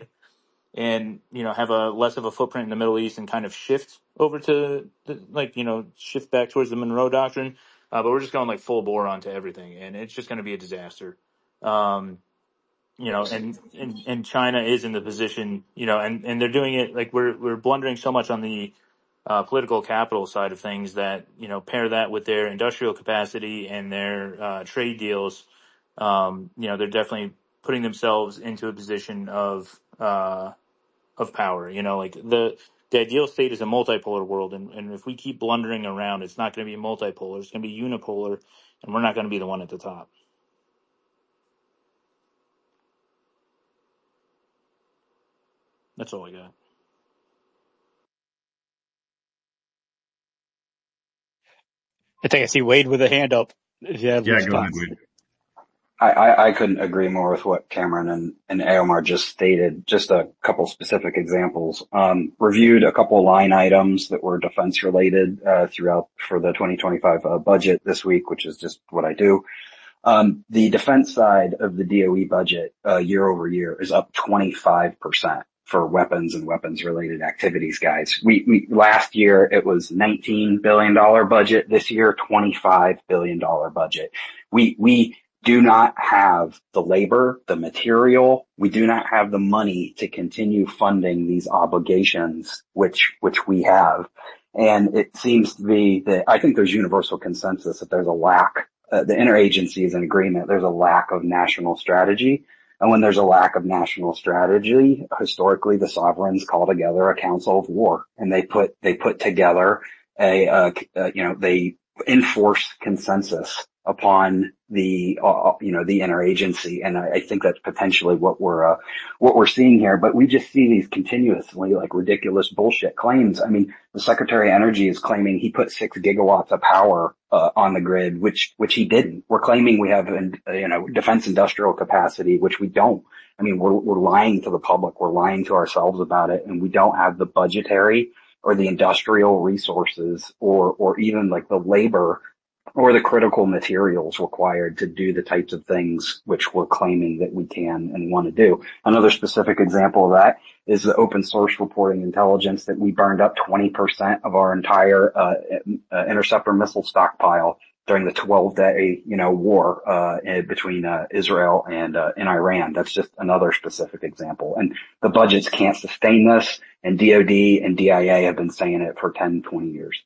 Speaker 9: and, you know, have a less of a footprint in the Middle East and kind of shift over to the, like, you know, shift back towards the Monroe Doctrine. Uh, but we're just going like full bore onto everything, and it's just going to be a disaster. Um, you know, and, and, and China is in the position, you know, and, and they're doing it like we're, we're blundering so much on the uh, political capital side of things that, you know, pair that with their industrial capacity and their uh, trade deals. Um, you know, they're definitely putting themselves into a position of uh, of power. You know, like the the ideal state is a multipolar world, and, and if we keep blundering around, it's not going to be multipolar. It's going to be unipolar, and we're not going to be the one at the top. That's all I got.
Speaker 2: I think I see Wade with a hand up. If you have a
Speaker 3: Yeah, go ahead,
Speaker 2: response.
Speaker 3: Wade.
Speaker 4: I, I, I couldn't agree more with what Cameron and, and Aomar just stated. Just a couple specific examples. Um, reviewed a couple line items that were defense related uh, throughout for the twenty twenty-five uh, budget this week, which is just what I do. Um, the defense side of the D O E budget uh, year over year is up twenty-five percent for weapons and weapons related activities, guys. We, we last year it was nineteen billion dollars budget. This year, twenty-five billion dollars budget. We, we do not have the labor, the material. We do not have the money to continue funding these obligations, which, which we have. And it seems to be that I think there's universal consensus that there's a lack. Uh, the interagency is in agreement. There's a lack of national strategy. And when there's a lack of national strategy, historically the sovereigns call together a council of war, and they put, they put together a, uh, uh, you know, they enforce consensus upon the, uh, you know, the interagency. And I, I think that's potentially what we're, uh, what we're seeing here. But we just see these continuously like ridiculous bullshit claims. I mean, the Secretary of Energy is claiming he put six gigawatts of power, uh, on the grid, which, which he didn't. We're claiming we have, you know, defense industrial capacity, which we don't. I mean, we're, we're lying to the public. We're lying to ourselves about it. And we don't have the budgetary or the industrial resources or, or even like the labor or the critical materials required to do the types of things which we're claiming that we can and want to do. Another specific example of that is the open source reporting intelligence that we burned up twenty percent of our entire uh, uh, interceptor missile stockpile during the twelve day, you know, war uh between uh, Israel and uh, and Iran. That's just another specific example. And the budgets can't sustain this, and D O D and D I A have been saying it for ten, twenty years.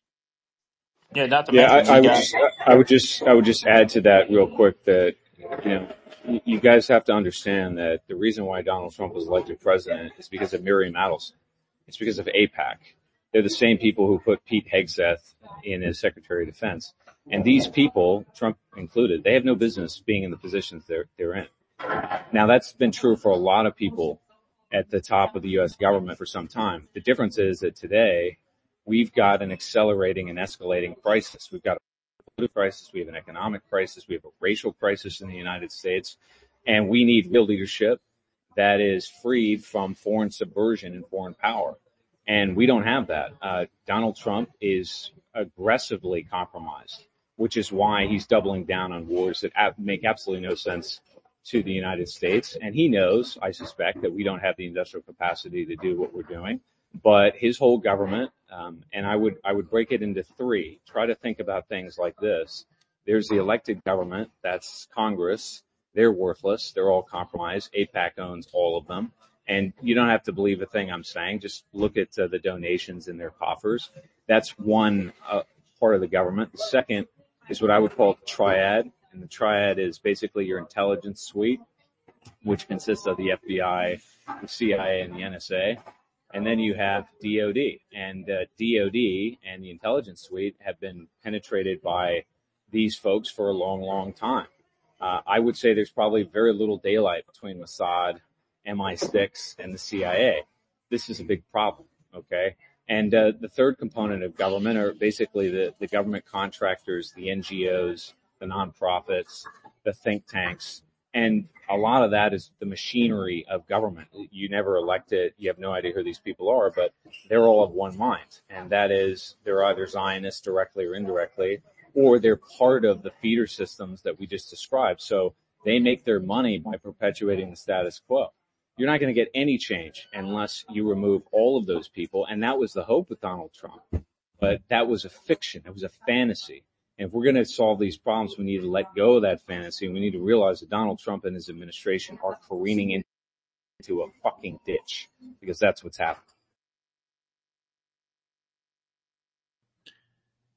Speaker 9: Yeah, not to
Speaker 11: Yeah, I,
Speaker 9: mention we
Speaker 11: I would
Speaker 9: got.
Speaker 11: just, I would just, I would just add to that real quick that, you know, you, you guys have to understand that the reason why Donald Trump was elected president is because of Miriam Adelson. It's because of AIPAC. They're the same people who put Pete Hegseth in as Secretary of Defense. And these people, Trump included, they have no business being in the positions they're, they're in. Now, that's been true for a lot of people at the top of the U S government for some time. The difference is that today, we've got an accelerating and escalating crisis. We've got a political crisis. We have an economic crisis. We have a racial crisis in the United States. And we need real leadership that is freed from foreign subversion and foreign power. And we don't have that. Uh, Donald Trump is aggressively compromised, which is why he's doubling down on wars that ab- make absolutely no sense to the United States. And he knows, I suspect, that we don't have the industrial capacity to do what we're doing. But his whole government, um, and I would, I would break it into three. Try to think about things like this. There's the elected government. That's Congress. They're worthless. They're all compromised. AIPAC owns all of them. And you don't have to believe a thing I'm saying. Just look at uh, the donations in their coffers. That's one uh, part of the government. The second is what I would call the triad. And the triad is basically your intelligence suite, which consists of the F B I, the C I A, and the N S A. And then you have D O D, and uh, D O D and the intelligence suite have been penetrated by these folks for a long, long time. Uh, I would say there's probably very little daylight between Mossad, M I six, and the C I A. This is a big problem, okay? And uh, the third component of government are basically the, the government contractors, the N G Os, the nonprofits, the think tanks. And a lot of that is the machinery of government. You never elect it. You have no idea who these people are, but they're all of one mind. And that is they're either Zionists directly or indirectly, or they're part of the feeder systems that we just described. So they make their money by perpetuating the status quo. You're not going to get any change unless you remove all of those people. And that was the hope with Donald Trump. But that was a fiction. It was a fantasy. And if we're going to solve these problems, we need to let go of that fantasy. And we need to realize that Donald Trump and his administration are careening into a fucking ditch, because that's what's happening.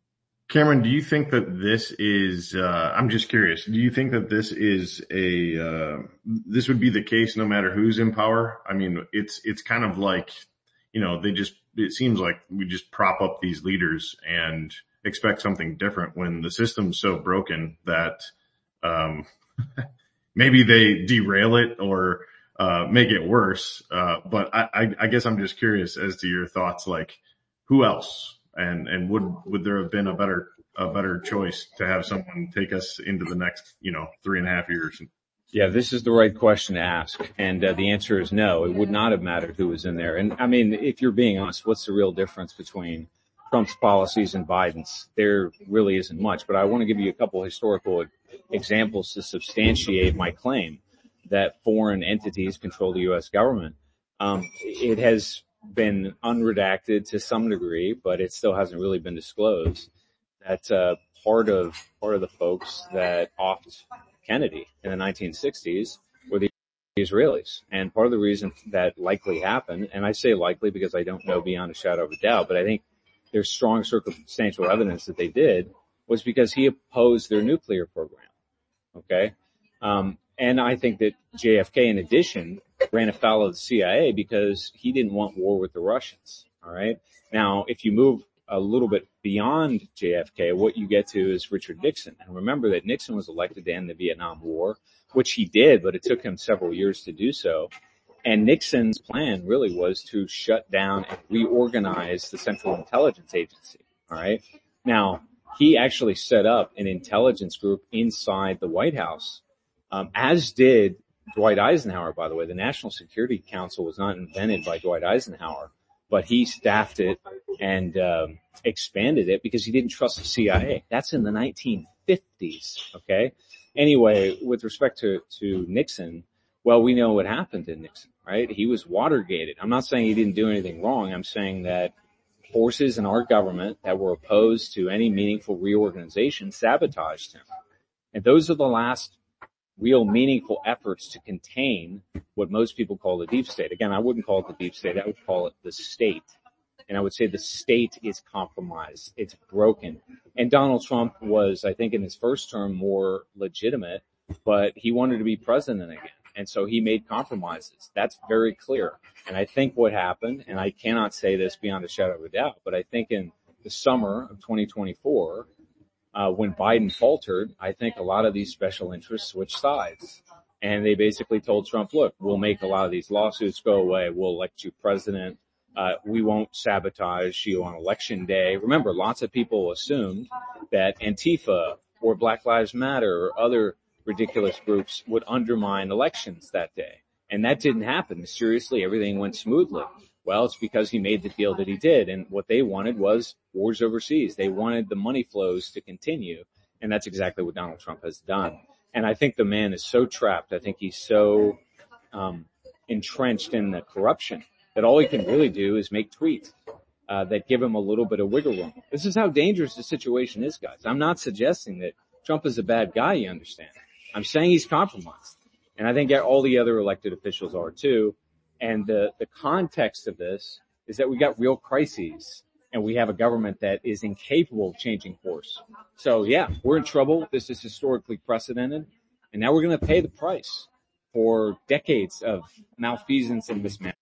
Speaker 3: Cameron, do you think that this is, uh, I'm just curious, do you think that this is a, uh, this would be the case no matter who's in power? I mean, it's, it's kind of like, you know, they just, it seems like we just prop up these leaders and expect something different when the system's so broken that, um, maybe they derail it or, uh, make it worse. Uh, but I, I, I guess I'm just curious as to your thoughts, like who else? And, and would, would there have been a better, a better choice to have someone take us into the next, you know, three and a half years?
Speaker 11: Yeah, this is the right question to ask. And uh, the answer is no. It would not have mattered who was in there. And I mean, if you're being honest, what's the real difference between Trump's policies and Biden's? There really isn't much. But I want to give you a couple historical examples to substantiate my claim that foreign entities control the U S government. Um, it has been unredacted to some degree, but it still hasn't really been disclosed that uh, part of part of the folks that offed Kennedy in the nineteen sixties were the Israelis. And part of the reason that likely happened, and I say likely because I don't know beyond a shadow of a doubt, but I think there's strong circumstantial evidence that they did, was because he opposed their nuclear program. Okay? Um, and I think that J F K, in addition, ran afoul of the C I A because he didn't want war with the Russians. All right? Now, if you move a little bit beyond J F K, what you get to is Richard Nixon. And remember that Nixon was elected to end the Vietnam War, which he did, but it took him several years to do so. And Nixon's plan really was to shut down and reorganize the Central Intelligence Agency. All right. Now, he actually set up an intelligence group inside the White House, um, as did Dwight Eisenhower, by the way. The National Security Council was not invented by Dwight Eisenhower, but he staffed it and um, expanded it because he didn't trust the C I A. That's in the nineteen fifties, okay? Anyway, with respect to, to Nixon, well, we know what happened to Nixon, right? He was Watergated. I'm not saying he didn't do anything wrong. I'm saying that forces in our government that were opposed to any meaningful reorganization sabotaged him. And those are the last real meaningful efforts to contain what most people call the deep state. Again, I wouldn't call it the deep state. I would call it the state. And I would say the state is compromised. It's broken. And Donald Trump was, I think, in his first term more legitimate, but he wanted to be president again. And so he made compromises. That's very clear. And I think what happened, and I cannot say this beyond a shadow of a doubt, but I think in the summer of twenty twenty-four, uh, when Biden faltered, I think a lot of these special interests switched sides. And they basically told Trump, look, we'll make a lot of these lawsuits go away. We'll elect you president. Uh, we won't sabotage you on election day. Remember, lots of people assumed that Antifa or Black Lives Matter or other ridiculous groups would undermine elections that day. And that didn't happen. Mysteriously, everything went smoothly. Well, it's because he made the deal that he did. And what they wanted was wars overseas. They wanted the money flows to continue. And that's exactly what Donald Trump has done. And I think the man is so trapped. I think he's so um, entrenched in the corruption that all he can really do is make tweets uh, that give him a little bit of wiggle room. This is how dangerous the situation is, guys. I'm not suggesting that Trump is a bad guy, you understand. I'm saying he's compromised. And I think all the other elected officials are too. And the, the context of this is that we got real crises and we have a government that is incapable of changing course. So yeah, we're in trouble. This is historically precedented. And now we're going to pay the price for decades of malfeasance and mismanagement.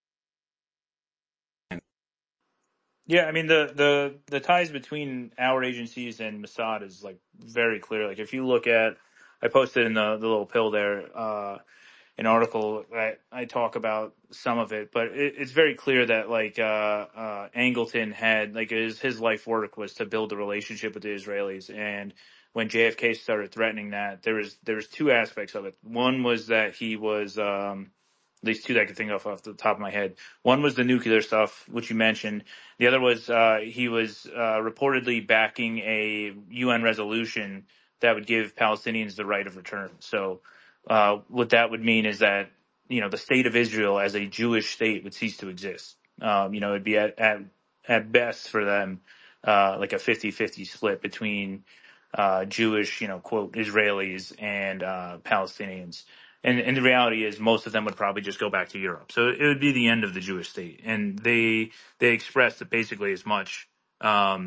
Speaker 9: Yeah, I mean the, the the ties between our agencies and Mossad is like very clear. Like if you look at, I posted in the, the little pill there, uh, an article that I talk about some of it, but it, it's very clear that like uh, uh, Angleton had like his his life work was to build a relationship with the Israelis, and when J F K started threatening that, there was there was two aspects of it. One was that he was um, at least two that I could think of off the top of my head. One was the nuclear stuff, which you mentioned. The other was uh, he was uh, reportedly backing a U N resolution that would give Palestinians the right of return. So uh, what that would mean is that, you know, the state of Israel as a Jewish state would cease to exist. Um, you know, it'd be at, at, at best for them uh, like a fifty-fifty split between uh, Jewish, you know, quote, Israelis and uh, Palestinians. And, and the reality is most of them would probably just go back to Europe. So it would be the end of the Jewish state. And they they expressed it basically as much. Um,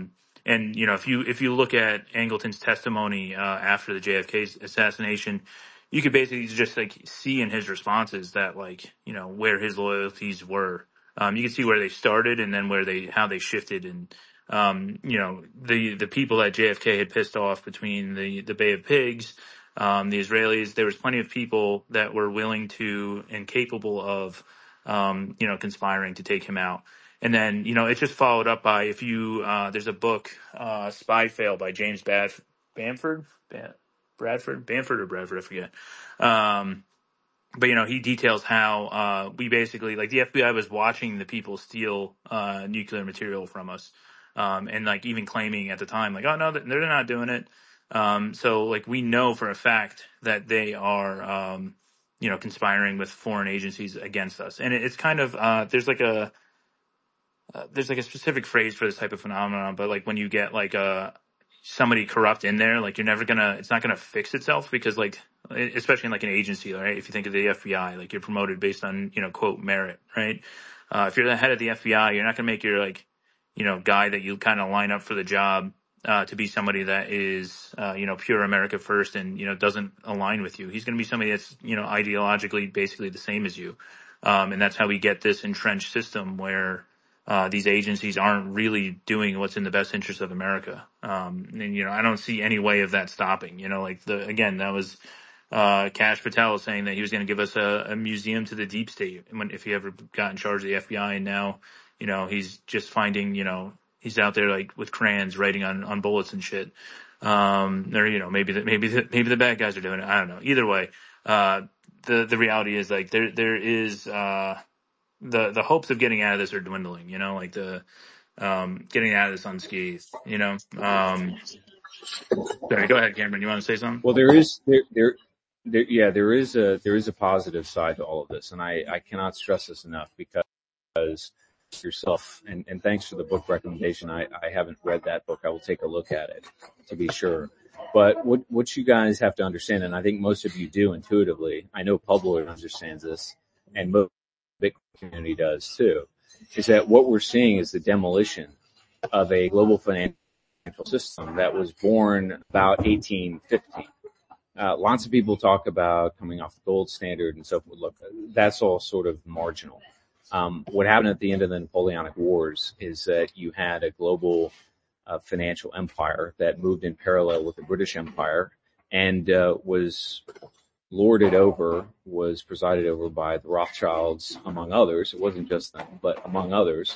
Speaker 9: and you know, if you if you look at Angleton's testimony uh, after the J F K assassination, you could basically just like see in his responses that like you know where his loyalties were. Um, you can see where they started and then where they how they shifted, and um, you know the the people that J F K had pissed off between the the Bay of Pigs, um, the Israelis. There was plenty of people that were willing to and capable of um, you know conspiring to take him out. And then, you know, it's just followed up by if you, uh, there's a book, uh, Spy Fail by James Bad- Bamford, Bam- Bradford, Bamford or Bradford, I forget. Um, but, you know, he details how uh, we basically, like the F B I was watching the people steal uh, nuclear material from us. Um, and, like, even claiming at the time, like, oh, no, they're not doing it. Um, so, like, we know for a fact that they are, um, you know, conspiring with foreign agencies against us. And it, it's kind of, uh, there's like a, Uh, there's like a specific phrase for this type of phenomenon, but like when you get like a somebody corrupt in there, like you're never gonna, it's not gonna fix itself because like, especially in like an agency, right? If you think of the F B I, like you're promoted based on, you know, quote merit, right? Uh, if you're the head of the F B I, you're not gonna make your like, you know, guy that you kind of line up for the job uh, to be somebody that is, uh, you know, pure America first and, you know, doesn't align with you. He's gonna be somebody that's, you know, ideologically basically the same as you. Um, and that's how we get this entrenched system where, uh, these agencies aren't really doing what's in the best interest of America. Um, and, you know, I don't see any way of that stopping, you know, like the, again, that was, uh, Kash Patel saying that he was going to give us a, a museum to the deep state when, if he ever got in charge of the F B I. And now, you know, he's just finding, you know, he's out there like with crayons writing on, on bullets and shit. Um, or, you know, maybe the, maybe the, maybe the bad guys are doing it. I don't know. Either way, uh, the, the reality is like there, there is, uh, the the hopes of getting out of this are dwindling, you know, like the um getting out of this unscathed, you know. Um sorry, go ahead, Cameron. You want to say something?
Speaker 11: Well, there is there there, there yeah there is a there is a positive side to all of this, and I I cannot stress this enough because yourself and and thanks for the book recommendation. I I haven't read that book. I will take a look at it to be sure. But what what you guys have to understand, and I think most of you do intuitively. I know Publo understands this, and most Bitcoin community does too, is that what we're seeing is the demolition of a global financial system that was born about eighteen fifteen. Uh, lots of people talk about coming off the gold standard and so forth. Look, that's all sort of marginal. Um, what happened at the end of the Napoleonic Wars is that you had a global uh, financial empire that moved in parallel with the British Empire and uh, was lorded over, was presided over by the Rothschilds, among others. It wasn't just them, but among others,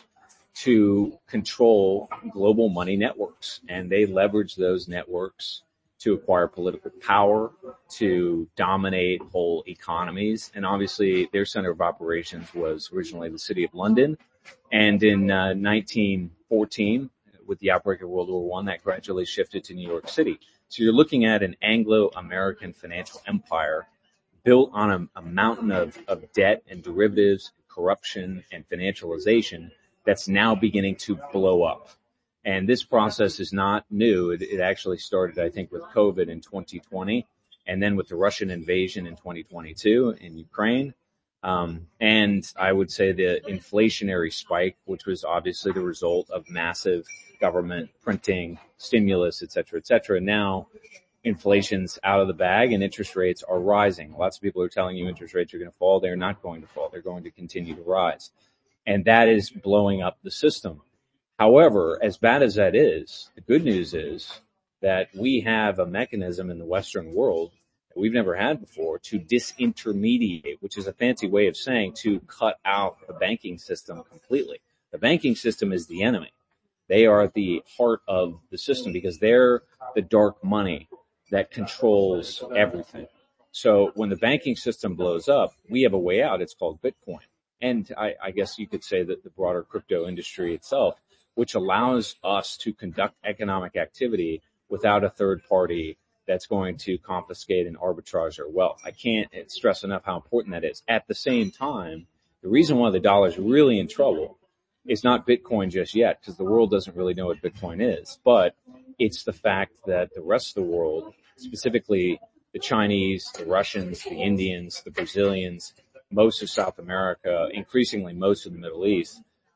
Speaker 11: to control global money networks. And they leveraged those networks to acquire political power, to dominate whole economies. And obviously their center of operations was originally the city of London. And in uh, nineteen fourteen, with the outbreak of World War One, that gradually shifted to New York City. So you're looking at an Anglo-American financial empire built on a, a mountain of, of debt and derivatives, corruption and financialization that's now beginning to blow up. And this process is not new. It, it actually started, I think, with COVID in twenty twenty and then with the Russian invasion in twenty twenty-two in Ukraine. Um, and I would say the inflationary spike, which was obviously the result of massive government printing, stimulus, et cetera, et cetera. Now inflation's out of the bag and interest rates are rising. Lots of people are telling you interest rates are going to fall. They're not going to fall. They're going to continue to rise. And that is blowing up the system. However, as bad as that is, the good news is that we have a mechanism in the Western world that we've never had before to disintermediate, which is a fancy way of saying to cut out the banking system completely. The banking system is the enemy. They are the heart of the system because they're the dark money that controls everything. So when the banking system blows up, we have a way out. It's called Bitcoin. And I, I guess you could say that the broader crypto industry itself, which allows us to conduct economic activity without a third party that's going to confiscate and arbitrage our wealth. I can't stress enough how important that is. At the same time, the reason why the dollar is really in trouble is not Bitcoin just yet, because the world doesn't really know what Bitcoin is, but it's the fact that the rest of the world, specifically the Chinese, the Russians, the Indians, the Brazilians, most of South America, increasingly most of the Middle East,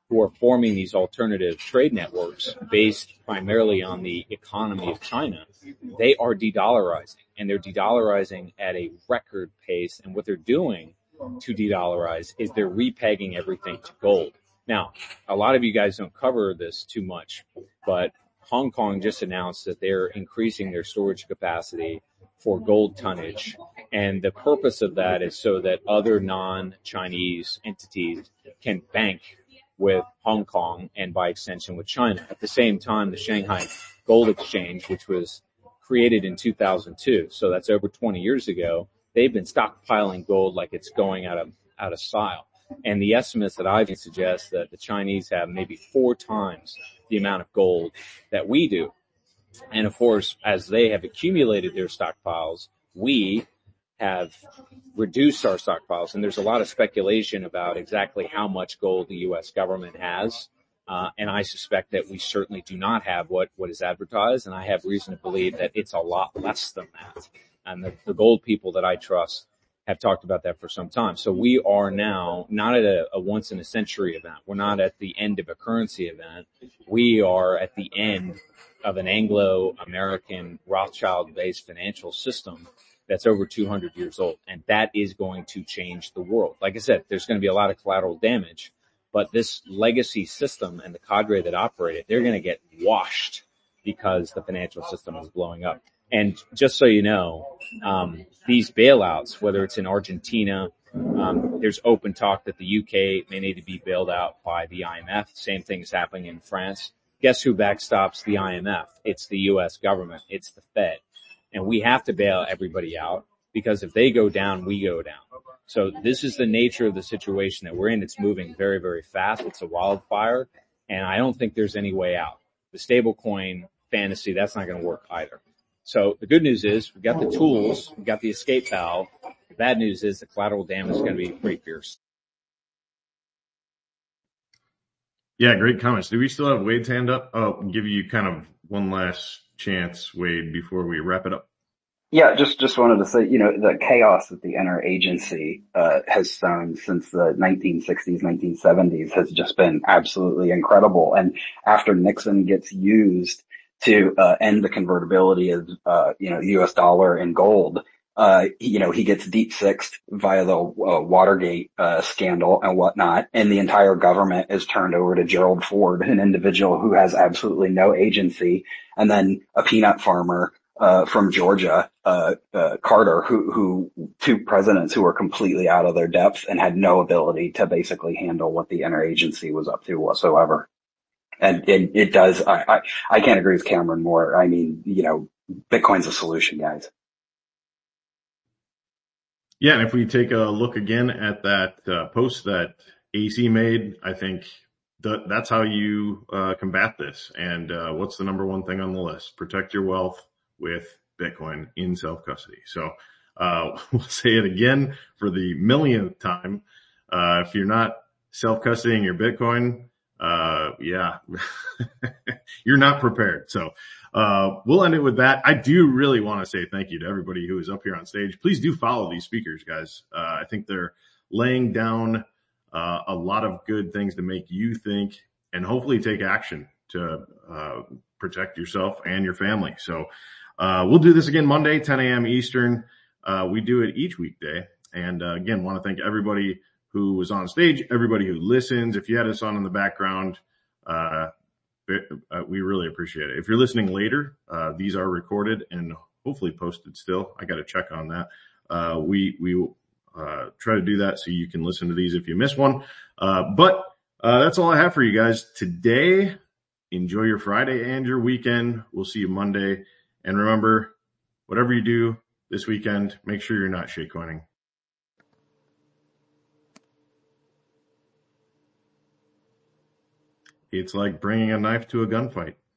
Speaker 11: who are forming these alternative trade networks based primarily on the economy of China, they are de-dollarizing, and they're de-dollarizing at a record pace. And what they're doing to de-dollarize is they're repegging everything to gold. Now, a lot of you guys don't cover this too much, but Hong Kong just announced that they're increasing their storage capacity for gold tonnage. And the purpose of that is so that other non-Chinese entities can bank with Hong Kong and by extension with China. At the same time, the Shanghai Gold Exchange, which was created in two thousand two, so that's over twenty years ago, they've been stockpiling gold like it's going out of, out of style. And the estimates that I've seen suggest that the Chinese have maybe four times the amount of gold that we do. And of course, as they have accumulated their stockpiles, we have reduced our stockpiles. And there's a lot of speculation about exactly how much gold the U S government has. Uh, and I suspect that we certainly do not have what, what is advertised. And I have reason to believe that it's a lot less than that. And the, the gold people that I trust have talked about that for some time. So we are now not at a, a once in a century event. We're not at the end of a currency event. We are at the end of an Anglo-American Rothschild-based financial system that's over two hundred years old. And that is going to change the world. Like I said, there's going to be a lot of collateral damage, but this legacy system and the cadre that operate it, they're going to get washed because the financial system is blowing up. And just so you know, um, these bailouts, whether it's in Argentina, um, there's open talk that the U K may need to be bailed out by the I M F. Same thing is happening in France. Guess who backstops the I M F? It's the U S government. It's the Fed. And we have to bail everybody out because if they go down, we go down. So this is the nature of the situation that we're in. It's moving very, very fast. It's a wildfire. And I don't think there's any way out. The stablecoin fantasy, that's not going to work either. So the good news is we've got the tools, we've got the escape valve. The bad news is the collateral damage is going to be pretty fierce.
Speaker 3: Yeah, great comments. Do we still have Wade's hand up? Oh, give you kind of one last chance, Wade, before we wrap it up.
Speaker 4: Yeah, just just wanted to say, you know, the chaos that the interagency uh, has sown since the nineteen sixties, nineteen seventies has just been absolutely incredible. And after Nixon gets used to uh, end the convertibility of, uh, you know, U S dollar and gold, uh, you know, he gets deep sixed via the uh, Watergate uh, scandal and whatnot, and the entire government is turned over to Gerald Ford, an individual who has absolutely no agency, and then a peanut farmer uh from Georgia, uh, uh Carter, who who two presidents who were completely out of their depth and had no ability to basically handle what the interagency was up to whatsoever. And it, it does, I, I, I can't agree with Cameron more. I mean, you know, Bitcoin's a solution, guys.
Speaker 3: Yeah, and if we take a look again at that uh, post that A C made, I think th- that's how you uh, combat this. And uh, what's the number one thing on the list? Protect your wealth with Bitcoin in self-custody. So uh we'll say it again for the millionth time. Uh if you're not self-custodying your Bitcoin, uh yeah, you're not prepared. So uh we'll end it with that. I do really want to say thank you to everybody who is up here on stage. Please do follow these speakers, guys. Uh I think they're laying down uh a lot of good things to make you think and hopefully take action to uh protect yourself and your family. So Uh, we'll do this again Monday, ten a.m. Eastern. Uh, we do it each weekday. And, uh, again, want to thank everybody who was on stage, everybody who listens. If you had us on in the background, uh, uh we really appreciate it. If you're listening later, uh, these are recorded and hopefully posted still. I got to check on that. Uh, we, we, uh, try to do that so you can listen to these if you miss one. Uh, but, uh, that's all I have for you guys today. Enjoy your Friday and your weekend. We'll see you Monday. And remember, whatever you do this weekend, make sure you're not shitcoining. It's like bringing a knife to a gunfight.